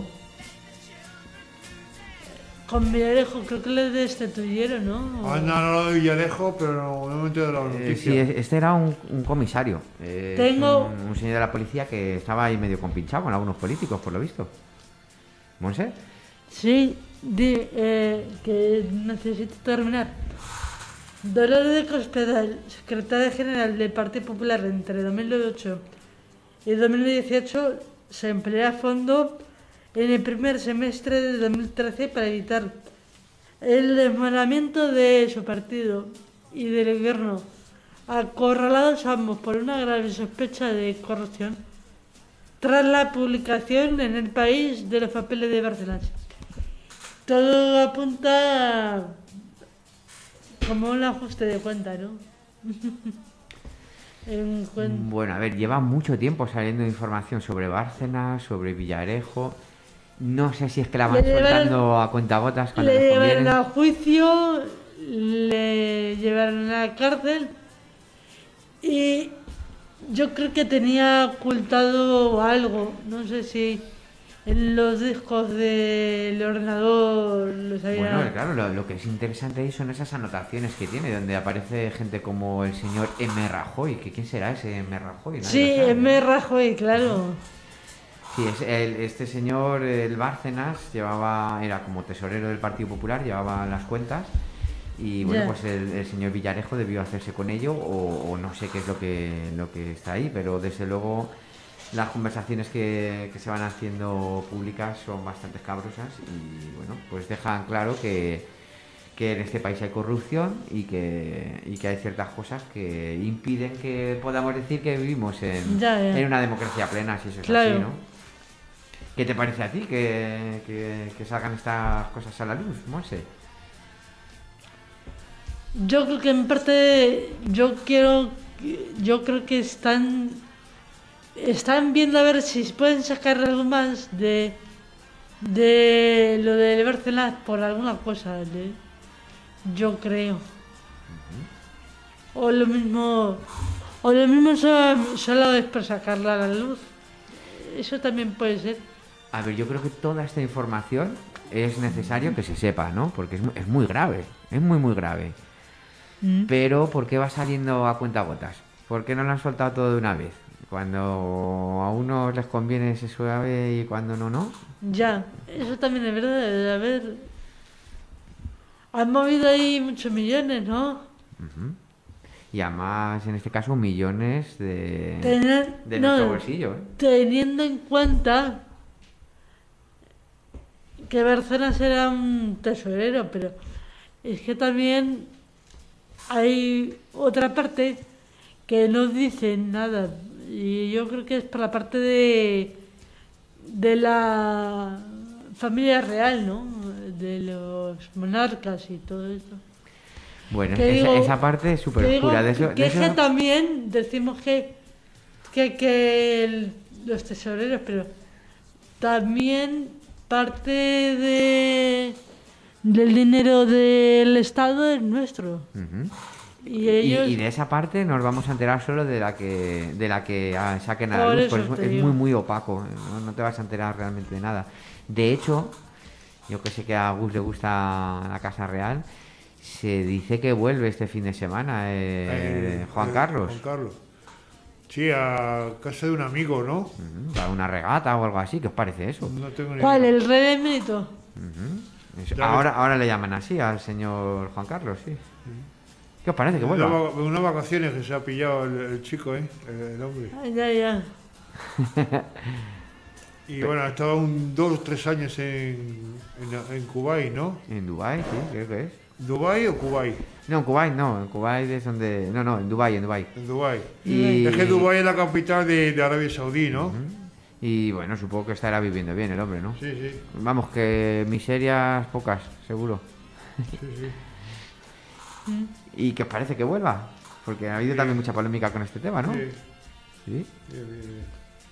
Con Villarejo, creo que le destituyeron, ¿no? Ah, no, no lo de Villarejo, pero no, no me he enterado de la Eh, noticia. sí, es- este era un, un comisario. eh, es Tengo- un, un señor de la policía que estaba ahí medio compinchado con algunos políticos, por lo visto. ¿Monse? Sí, di, eh, que necesito terminar. Dolores de Cospedal, secretaria general del Partido Popular entre dos mil ocho y dos mil dieciocho, se emplea a fondo en el primer semestre de dos mil trece para evitar el desmoronamiento de su partido y del gobierno, acorralados ambos por una grave sospecha de corrupción tras la publicación en el país de los papeles de Barcelona. Todo apunta como un ajuste de cuenta, ¿no? En cuen- Bueno, a ver, lleva mucho tiempo saliendo información sobre Bárcenas, sobre Villarejo. No sé si es que la van Le llevaron- soltando a cuentagotas cuando Le les llevaron conviene. a juicio, le llevaron a la cárcel y yo creo que tenía ocultado algo. No sé si en los discos del ordenador los había... Bueno, claro, lo, lo que es interesante ahí son esas anotaciones que tiene, donde aparece gente como el señor M. Rajoy. ¿Que ¿Quién será ese M. Rajoy? Nadie Sí, lo sabe. M. Rajoy, claro. Sí, es el- este señor, el Bárcenas, llevaba, era como tesorero del Partido Popular, llevaba las cuentas y bueno, Ya. pues el, el señor Villarejo debió hacerse con ello o, o no sé qué es lo que, lo que está ahí, pero desde luego las conversaciones que, que se van haciendo públicas son bastante escabrosas y bueno, pues dejan claro que, que en este país hay corrupción y que, y que hay ciertas cosas que impiden que podamos decir que vivimos en, Ya, ya. en una democracia plena, si eso es Claro. así, ¿no? ¿Qué te parece a ti que, que, que salgan estas cosas a la luz, Monse? Yo creo que en parte yo quiero yo creo que están están viendo a ver si pueden sacar algo más de de lo de Barcelona por alguna cosa, ¿eh? Yo creo. O lo mismo o lo mismo solo, solo es para sacarla a la luz. Eso también puede ser. A ver, yo creo que toda esta información es necesario que se sepa, ¿no? Porque es, mu- es muy grave, es muy, muy grave. Mm. Pero, ¿por qué va saliendo a cuentagotas? ¿Por qué no lo han soltado todo de una vez? Cuando a unos les conviene se suave y cuando no, no. Ya, eso también es verdad. A ver, han movido ahí muchos millones, ¿no? Ujú. Y además, en este caso, millones de, Tener- de no, nuestro bolsillo, ¿eh? Teniendo en cuenta que Barcelona será un tesorero, pero es que también hay otra parte que no dicen nada. Y yo creo que es por la parte de, de la familia real, ¿no? De los monarcas y todo esto. Bueno, Que esa, digo- esa parte es Que súper digo oscura. De eso, que de es que eso- también decimos que, que, que el- los tesoreros, pero también parte de del dinero del Estado es nuestro. Ujú. Y Y, ellos... y de esa parte nos vamos a enterar solo de la que de la que ah, saquen a la Por luz, eso por eso te es digo. muy muy opaco, no, no te vas a enterar realmente de nada. De hecho, yo que sé que a Gus le gusta la Casa Real, se dice que vuelve este fin de semana eh, Eh, Juan eh, Carlos. Juan Carlos. Sí, a casa de un amigo, ¿no? Ujú, para una regata o algo así, ¿qué os parece eso? No tengo ni ¿Cuál? idea. ¿El rey emérito? Ujú. Eso- Ya ahora, ves. ahora le llaman así al señor Juan Carlos, sí. ¿Qué os parece que Una vuelva? va- Unas vacaciones que se ha pillado el, el chico, ¿eh? El, el hombre. Ah, ya, ya. Y bueno, ha estado un, dos o tres años en, en, en Kuwait, ¿no? En Dubái, sí, creo que es. ¿Dubái o Kuwait? No, en Kuwait no, en Kuwait es donde... No, no, en Dubái, en Dubái. En Dubái. Y... Es que Dubái es la capital de, de Arabia Saudí, ¿no? Y bueno, supongo que estará viviendo bien el hombre, ¿no? Sí, sí, Vamos, que miserias pocas, seguro. sí, sí. ¿Y qué os parece que vuelva? Porque ha habido Sí. también mucha polémica con este tema, ¿no? Sí, ¿Sí? bien, bien, bien.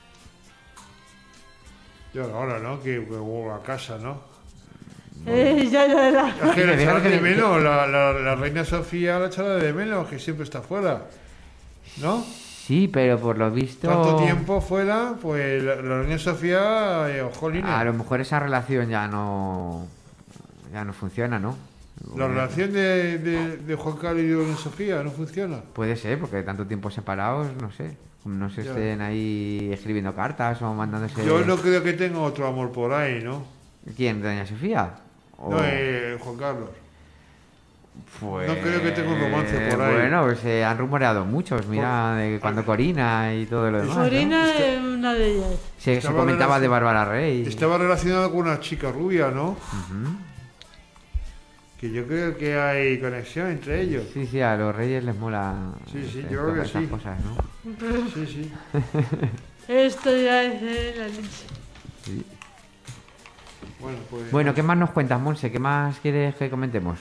Ya era hora, ¿no? Que, que vuelva a casa, ¿no? Eh, ya, ya, ya. Es que la Fíjate echarán que- de menos, la, la, la reina Sofía la echará de menos, que siempre está fuera, ¿no? Sí, pero por lo visto... Tanto tiempo fuera, pues la, la reina Sofía, eh, jolines, A lo mejor esa relación ya no... Ya no funciona, ¿no? la relación de, de, de Juan Carlos y de reina Sofía no funciona. Puede ser, porque tanto tiempo separados, no sé. No se Ya. estén ahí escribiendo cartas o mandándose... Yo no creo que tenga otro amor por ahí, ¿no? ¿Quién? ¿Doña Sofía? O- No, eh, Juan Carlos. Pues... no creo que tenga un romance por ahí. Bueno, pues se han rumoreado muchos. Mira, de cuando Corina y todo lo demás, ¿no? Corina Está- es una de ellas. Se, se Estaba comentaba de relacion- Bárbara Rey. Estaba relacionado con una chica rubia, ¿no? Ujú. Que yo creo que hay conexión entre ellos. Sí, sí, a los reyes les mola Sí, sí, este, yo creo que esas sí. cosas, ¿no? Sí, sí. Esto ya es de la leche. Sí. Bueno, pues. Bueno, ¿qué más nos cuentas, Monse? ¿Qué más quieres que comentemos?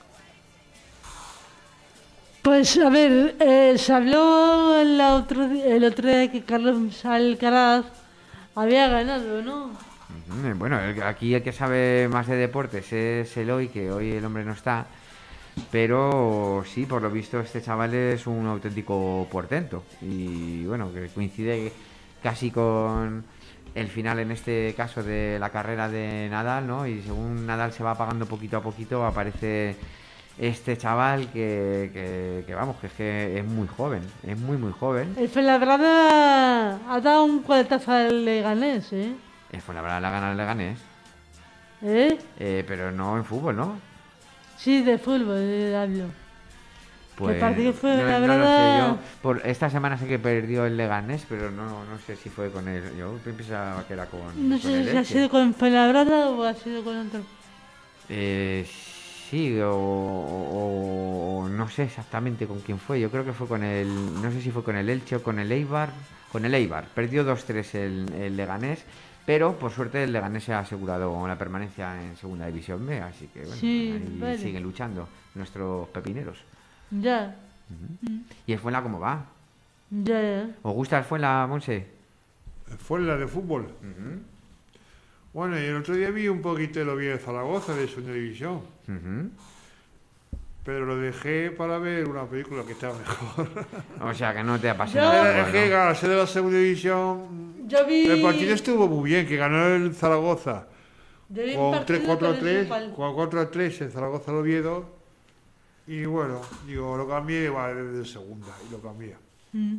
Pues a ver, eh, se habló el otro, di- el otro día que Carlos Alcaraz había ganado, ¿no? Ujú, Bueno, el- aquí el que sabe más de deportes es Eloy, que hoy el hombre no está. Pero sí, por lo visto este chaval es un auténtico portento. Y bueno, que coincide casi con el final en este caso de la carrera de Nadal, ¿no? Y según Nadal se va apagando poquito a poquito, aparece este chaval que, que, que, vamos, que es que es muy joven, es muy muy joven. El Fuenlabrada ha dado un cuartazo al Leganés, ¿eh? Eh, Fue la verdad la gana el Leganés, ¿Eh? eh, pero no en fútbol, ¿no? Sí, de fútbol, eh, hablo. Pues, partido fue no, la no lo sé, verdad? yo por esta semana sé que perdió el Leganés, pero no, no sé si fue con el, yo pensaba que era con, No con sé el si ha Elche. sido con Fuenlabrada o ha sido con otro. Eh, sí, o, o- o no sé exactamente con quién fue. Yo creo que fue con el, no sé si fue con el Elche o con el Eibar. Con el Eibar. Perdió dos tres el, el Leganés, pero por suerte el Leganés se ha asegurado la permanencia en Segunda División B, así que bueno, Sí, ahí vale. siguen luchando nuestros pepineros. Ya, ¿Y el Fuenla cómo va? ya, ya. ¿Os gusta el Fuenla, Monse? Fue la de fútbol. Bueno, y el otro día vi un poquito de lo bien de Zaragoza, de Segunda División. Ujú. Pero lo dejé para ver una película que estaba mejor. O sea que no te apasiona Yo- el es fútbol, que ¿no? ganarse de la Segunda División. Yo vi. El partido estuvo muy bien, que ganó el Zaragoza. Yo vi un Con tres partido cuatro a con el tres, Igual. con cuatro a tres en Zaragoza lo Oviedo. Y bueno, digo, lo cambié, va de segunda, y lo cambié. Mm.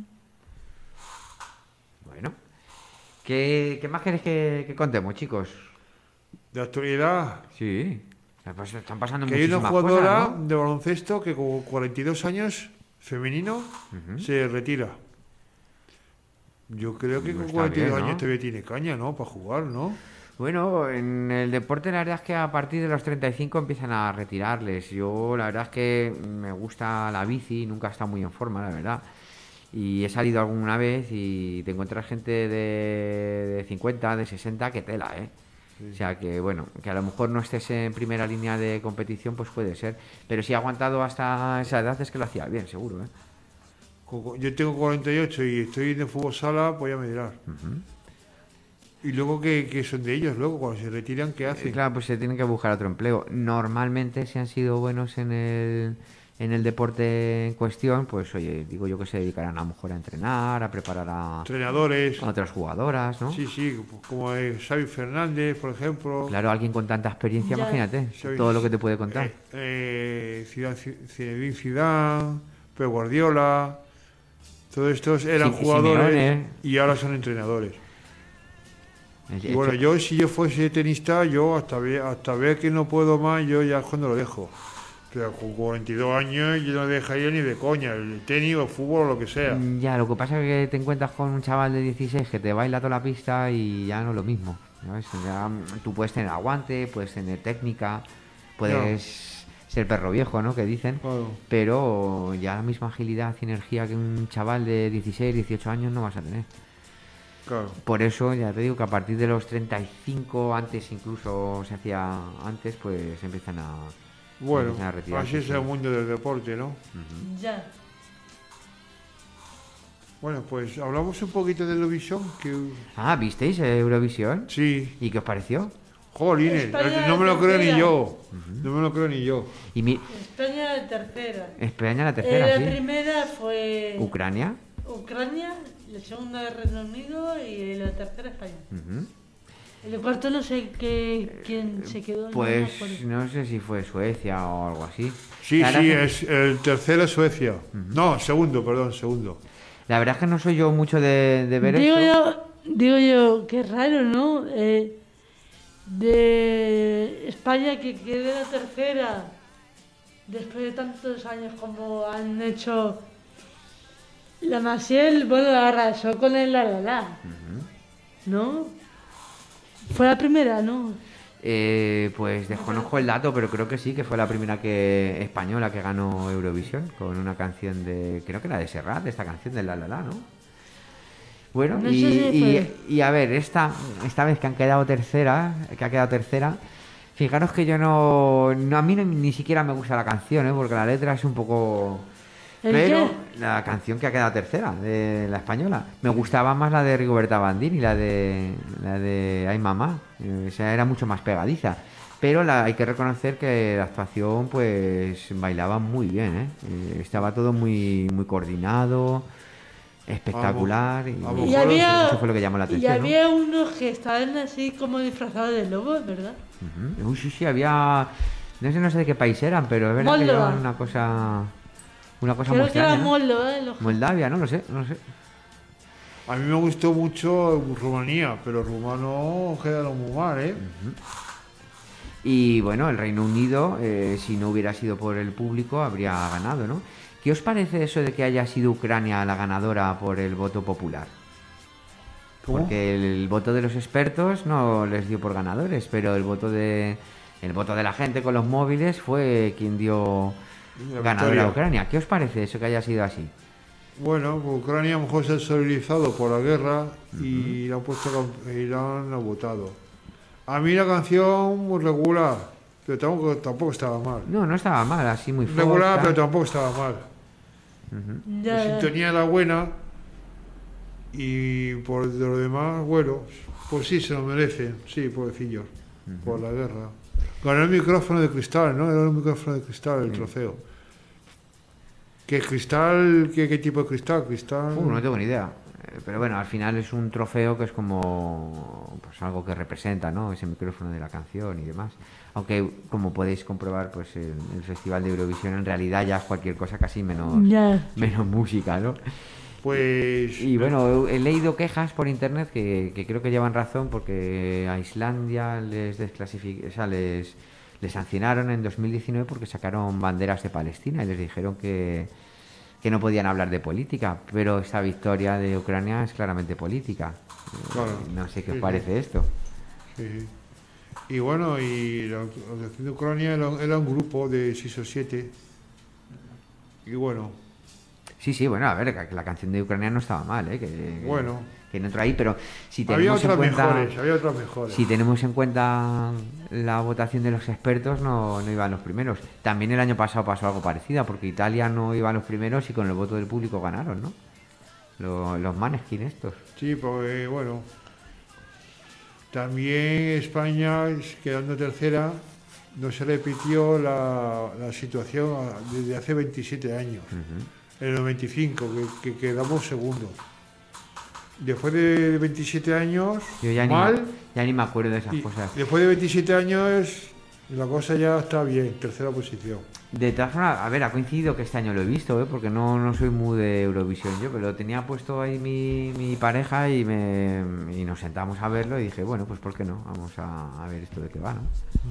Bueno. ¿Qué, qué más queréis que, que contemos, chicos? De actualidad, Sí. Pues están pasando que hay una muchísimas jugadora cosas, ¿no? de baloncesto que con cuarenta y dos años, femenino, Ujú. se retira. Yo creo que No con está cuarenta y dos bien, ¿no? años todavía tiene caña, ¿no? Para jugar, ¿no? Bueno, en el deporte la verdad es que a partir de los treinta y cinco empiezan a retirarles. Yo la verdad es que me gusta la bici, nunca he estado muy en forma, la verdad. Y he salido alguna vez y te encuentras gente de, de cincuenta, de sesenta que tela, ¿eh? O sea que, bueno, que a lo mejor no estés en primera línea de competición, pues puede ser. Pero si ha aguantado hasta esa edad es que lo hacía bien, seguro, ¿eh? Con- Yo tengo cuarenta y ocho y estoy en el fútbol sala, pues ya me dirás. Y luego, ¿qué, qué son de ellos? Luego, cuando se retiran, ¿qué Sí, hacen? claro, pues se tienen que buscar otro empleo. Normalmente, si han sido buenos en el, en el deporte en cuestión, pues oye, digo yo que se dedicarán a lo mejor a entrenar, a preparar a, Entrenadores. a otras jugadoras, ¿no? Sí, sí, como eh, Xavi Fernández, por ejemplo. Claro, alguien con tanta experiencia, Ya. imagínate, Xavi- todo lo que te puede contar. Eh, eh, Zidane- Zinedine Zidane, Pep Guardiola, todos estos eran Sí, jugadores Simeone. y ahora son entrenadores. Es- Y es bueno, que- yo si yo fuese tenista, yo hasta ver, hasta ver que no puedo más, yo ya es cuando lo dejo. Pero con cuarenta y dos años yo no dejaría ni de coña, el tenis o el fútbol o lo que sea. Mm, Ya, lo que pasa es que te encuentras con un chaval de dieciséis que te baila toda la pista y ya no es lo mismo. ¿Sabes? Ya, mm, tú puedes tener aguante, puedes tener técnica, puedes ser perro viejo, ¿no? Que dicen. Claro. Pero ya la misma agilidad y energía que un chaval de dieciséis, dieciocho años no vas a tener. Claro. Por eso ya te digo que a partir de los treinta y cinco, antes incluso se hacía antes, pues empiezan a, Bueno, empiezan a retirarse, así es sí. el mundo del deporte, ¿no? Ya. Bueno, pues hablamos un poquito de Eurovisión, que Ah, ¿visteis Eurovisión? sí, ¿Y qué os pareció? jolines, España no me lo creo ni tercera. yo, no me lo creo ni yo. Y mi... España la tercera. España la Eh, tercera, la sí. primera fue Ucrania. Ucrania, la segunda Reino Unido y la tercera España. Ujú. El cuarto no sé qué, quién se quedó. no me Pues acuerdo. no sé si fue Suecia o algo así. Sí, La verdad sí, que- es el tercero es Suecia. No, segundo, perdón, segundo. La verdad es que no soy yo mucho de, de ver Digo eso. yo, digo yo, qué raro, ¿no? Eh, de España que quede la tercera después de tantos años como han hecho la Maciel, bueno, arrasó con el La La La, ¿no? Fue la primera, ¿no? Eh, pues desconozco el dato, pero creo que sí, que fue la primera que española que ganó Eurovisión con una canción de, creo que era de Serrat, esta canción de La La La, ¿no? Bueno, No y, sé si y- fue. y a ver, esta, esta vez que han quedado tercera, que ha quedado tercera, fijaros que yo no, no a mí no- ni siquiera me gusta la canción, ¿eh? Porque la letra es un poco... ¿El Pero qué? la canción que ha quedado tercera de la española. Me gustaba más la de Rigoberta Bandini, la de la de Ay Mamá. Eh, Esa era mucho más pegadiza. Pero la, hay que reconocer que la actuación pues bailaba muy bien, ¿eh? Eh, Estaba todo muy muy coordinado, espectacular. y Vamos, Y había, eso fue lo que llamó la y atención, ¿no? había unos que estaban así como disfrazados de lobos, ¿verdad? Ujú. Uy, sí, sí, había... No sé, no sé de qué país eran, pero es verdad que Moldova. llevaban una cosa... Una cosa muy Creo que era extraña, ¿no? Moldova, ¿eh? Los- Moldavia, no lo sé, no lo sé. A mí me gustó mucho Rumanía, pero los rumanos quedaron muy mal, ¿eh? Y bueno, el Reino Unido, eh, si no hubiera sido por el público, habría ganado, ¿no? ¿Qué os parece eso de que haya sido Ucrania la ganadora por el voto popular? ¿Cómo? Porque el voto de los expertos no les dio por ganadores, pero el voto de el voto de la gente con los móviles fue quien dio La ganadora victoria. a Ucrania. ¿Qué os parece eso que haya sido así? Bueno, pues Ucrania a lo mejor se ha solidarizado por la guerra y la han puesto cam- y la han votado. A mí la canción muy regular, pero tampoco, tampoco estaba mal. No, no estaba mal, así muy Regular, folk, pero tal. tampoco estaba mal. Ya, La ya. sintonía era buena y por de lo demás, bueno, pues sí se lo merecen, sí, pobrecillos, por la guerra. Ganó el micrófono de cristal, ¿no? Era un micrófono de cristal el trofeo. ¿Qué cristal? ¿Qué, qué tipo de cristal? Cristal. Uh, no tengo ni idea. Eh, Pero bueno, al final es un trofeo que es como pues algo que representa, ¿no? Ese micrófono de la canción y demás. Aunque, como podéis comprobar, pues el, el Festival de Eurovisión en realidad ya es cualquier cosa casi menos, Ya. menos música, ¿no? Pues. Y bueno, he leído quejas por internet que, que creo que llevan razón porque a Islandia les desclasific- o sea, les, les sancionaron en dos mil diecinueve porque sacaron banderas de Palestina y les dijeron que, que no podían hablar de política, pero esta victoria de Ucrania es claramente política. Eh, Claro. No sé qué os Sí, parece esto. Sí, sí. Y bueno, y la Organización de Ucrania era, era un grupo de seis o siete. Y bueno, Sí, sí, bueno, a ver, que la canción de Ucrania no estaba mal, ¿eh? Que, Bueno. que no entra ahí, pero si había tenemos en otras cuenta... mejores, había otras mejores. Si tenemos en cuenta la votación de los expertos, no, no iban los primeros. También el año pasado pasó algo parecido, porque Italia no iba los primeros y con el voto del público ganaron, ¿no? Lo- los Maneskin estos. Sí, pues bueno. También España, quedando tercera, no se repitió la, la situación desde hace veintisiete años. En el noventa y cinco, que, que quedamos segundos. Después de veintisiete años, Yo ya, mal. ni, me- ya ni me acuerdo de esas y cosas. después de veintisiete años, la cosa ya está bien, tercera posición. De todas formas, a ver, ha coincidido que este año lo he visto, ¿eh? Porque no, no soy muy de Eurovisión yo, pero tenía puesto ahí mi, mi pareja y, me, y nos sentamos a verlo y dije, bueno, pues ¿por qué no? Vamos a, a ver esto de qué va, ¿no?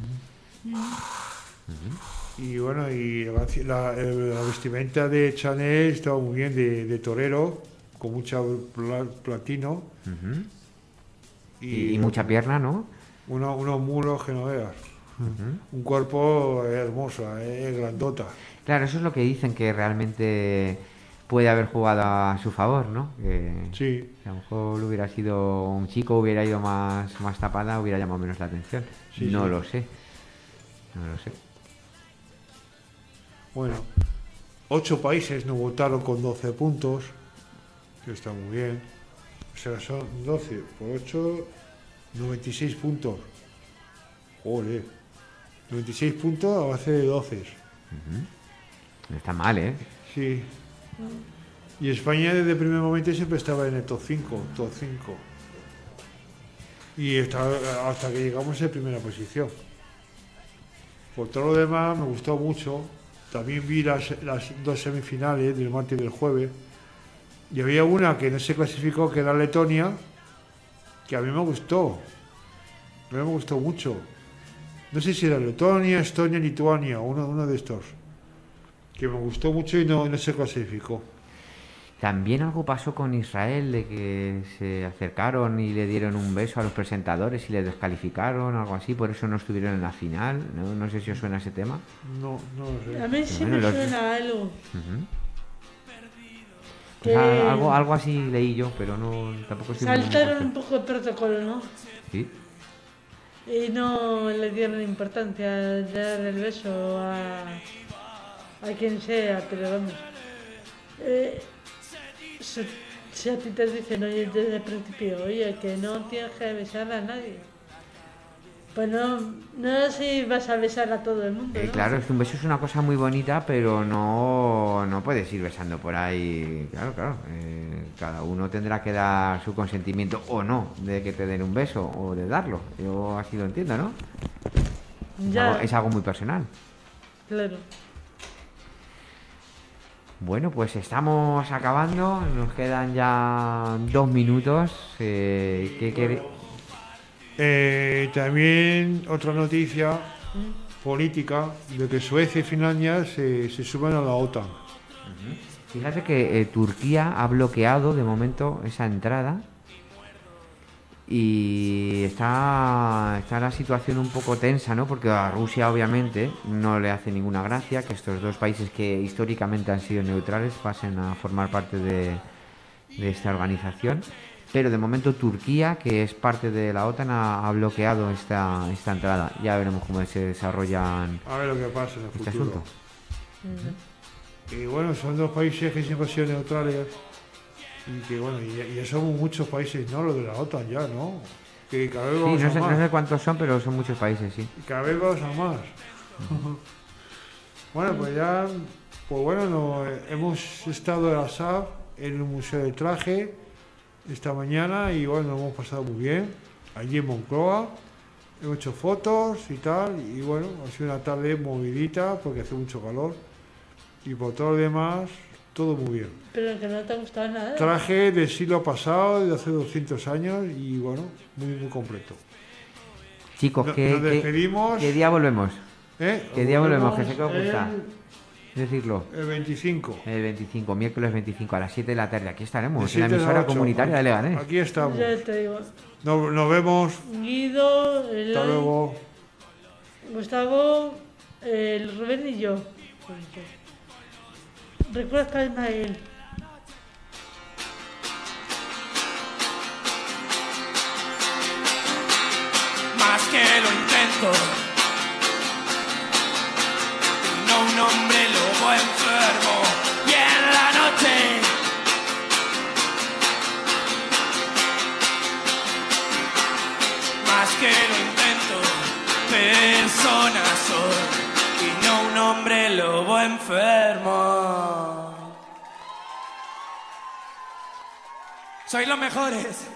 Y bueno, y la, la- la vestimenta de Chanel estaba muy bien, de, de torero, con mucha pla- platino. Ujú. Y, y mucha pierna, ¿no? uno- unos muros que no veas. Un cuerpo hermoso, eh, grandota. Claro, eso es lo que dicen que realmente puede haber jugado a su favor, ¿no? Que, Sí, que a lo mejor hubiera sido un chico, hubiera ido más, más tapada, hubiera llamado menos la atención. Sí, no sí. lo sé. No lo sé. bueno. Ocho países no votaron con doce puntos, que está muy bien. O sea, son doce por ocho, noventa y seis puntos. Joder. noventa y seis puntos a base de doce. No está mal, ¿eh? Sí. Y España desde el primer momento siempre estaba en el top cinco, top cinco. Y está- hasta que llegamos en primera posición. Por todo lo demás me gustó mucho. También vi las, las dos semifinales del martes y del jueves. Y había una que no se clasificó, que era Letonia, que a mí me gustó. A mí me gustó mucho. No sé si era Letonia, Estonia, Lituania, uno, uno de estos. Que me gustó mucho y no, no se clasificó. También algo pasó con Israel de que se acercaron y le dieron un beso a los presentadores y le descalificaron, algo así, por eso no estuvieron en la final. No, no sé si os suena ese tema. No, no lo sé. A mí sí Bueno, me los- suena algo. Ujú. Que Pues a- algo, algo así leí yo, pero no tampoco estoy muy saltaron puesto. un poco el protocolo, ¿no? Sí. Y no le dieron importancia a dar el beso a, a quien sea, pero vamos. Eh, si, si a ti te dicen, oye, desde el principio, oye, que no tienes que besar a nadie, pues no, no si vas a besar a todo el mundo, Eh, ¿no? claro, es que un beso es una cosa muy bonita, pero no, no puedes ir besando por ahí. Claro, claro. eh, cada uno tendrá que dar su consentimiento o no de que te den un beso o de darlo. Yo así lo entiendo, ¿no? Es Ya, algo, es algo muy personal. claro. Bueno, pues estamos acabando. Nos quedan ya dos minutos. Eh, ¿qué quere- Eh, también otra noticia política de que Suecia y Finlandia se, se suben a la OTAN. Fíjate que eh, Turquía ha bloqueado de momento esa entrada y está, está la situación un poco tensa, ¿no? Porque a Rusia obviamente no le hace ninguna gracia que estos dos países que históricamente han sido neutrales pasen a formar parte de, de esta organización. Pero de momento Turquía, que es parte de la OTAN, ha, ha bloqueado esta, esta entrada. Ya veremos cómo se desarrollan A ver lo que pasa en el este futuro. asunto. Y bueno, son dos países que siempre han sido neutrales. Y que bueno, y ya, ya somos muchos países, ¿no? Los de la OTAN ya, ¿no? Que cada vez Sí, vamos no a sé, más. no sé cuántos son, pero son muchos países, sí. Y cada vez vamos a más. Bueno, pues ya, pues bueno, no, eh, hemos estado en ASAP, en el Museo del Traje, esta mañana y bueno, lo hemos pasado muy bien. Allí en Moncloa, hemos hecho fotos y tal, y bueno, ha sido una tarde movidita porque hace mucho calor. Y por todo lo demás, todo muy bien. Pero que no te ha gustado nada. Traje del siglo pasado, de hace doscientos años, y bueno, muy, muy completo. Chicos, No- ¿qué, nos qué- despedimos. qué día volvemos? ¿Eh? ¿Qué día volvemos? Que sé que os el- gusta decirlo. El veinticinco. El veinticinco, miércoles veinticinco a las siete de la tarde. Aquí estaremos, De en la siete a emisora ocho. comunitaria de Leganés. Aquí estamos. Ya te digo. Nos, nos vemos. Guido, Eloy, Hasta luego. Gustavo, el Rubén y yo. Recuerda a Ismael. Más que lo intento. No un hombre lobo enfermo. Y en la noche. Más que lo intento. Persona soy. enfermo. Sois los mejores.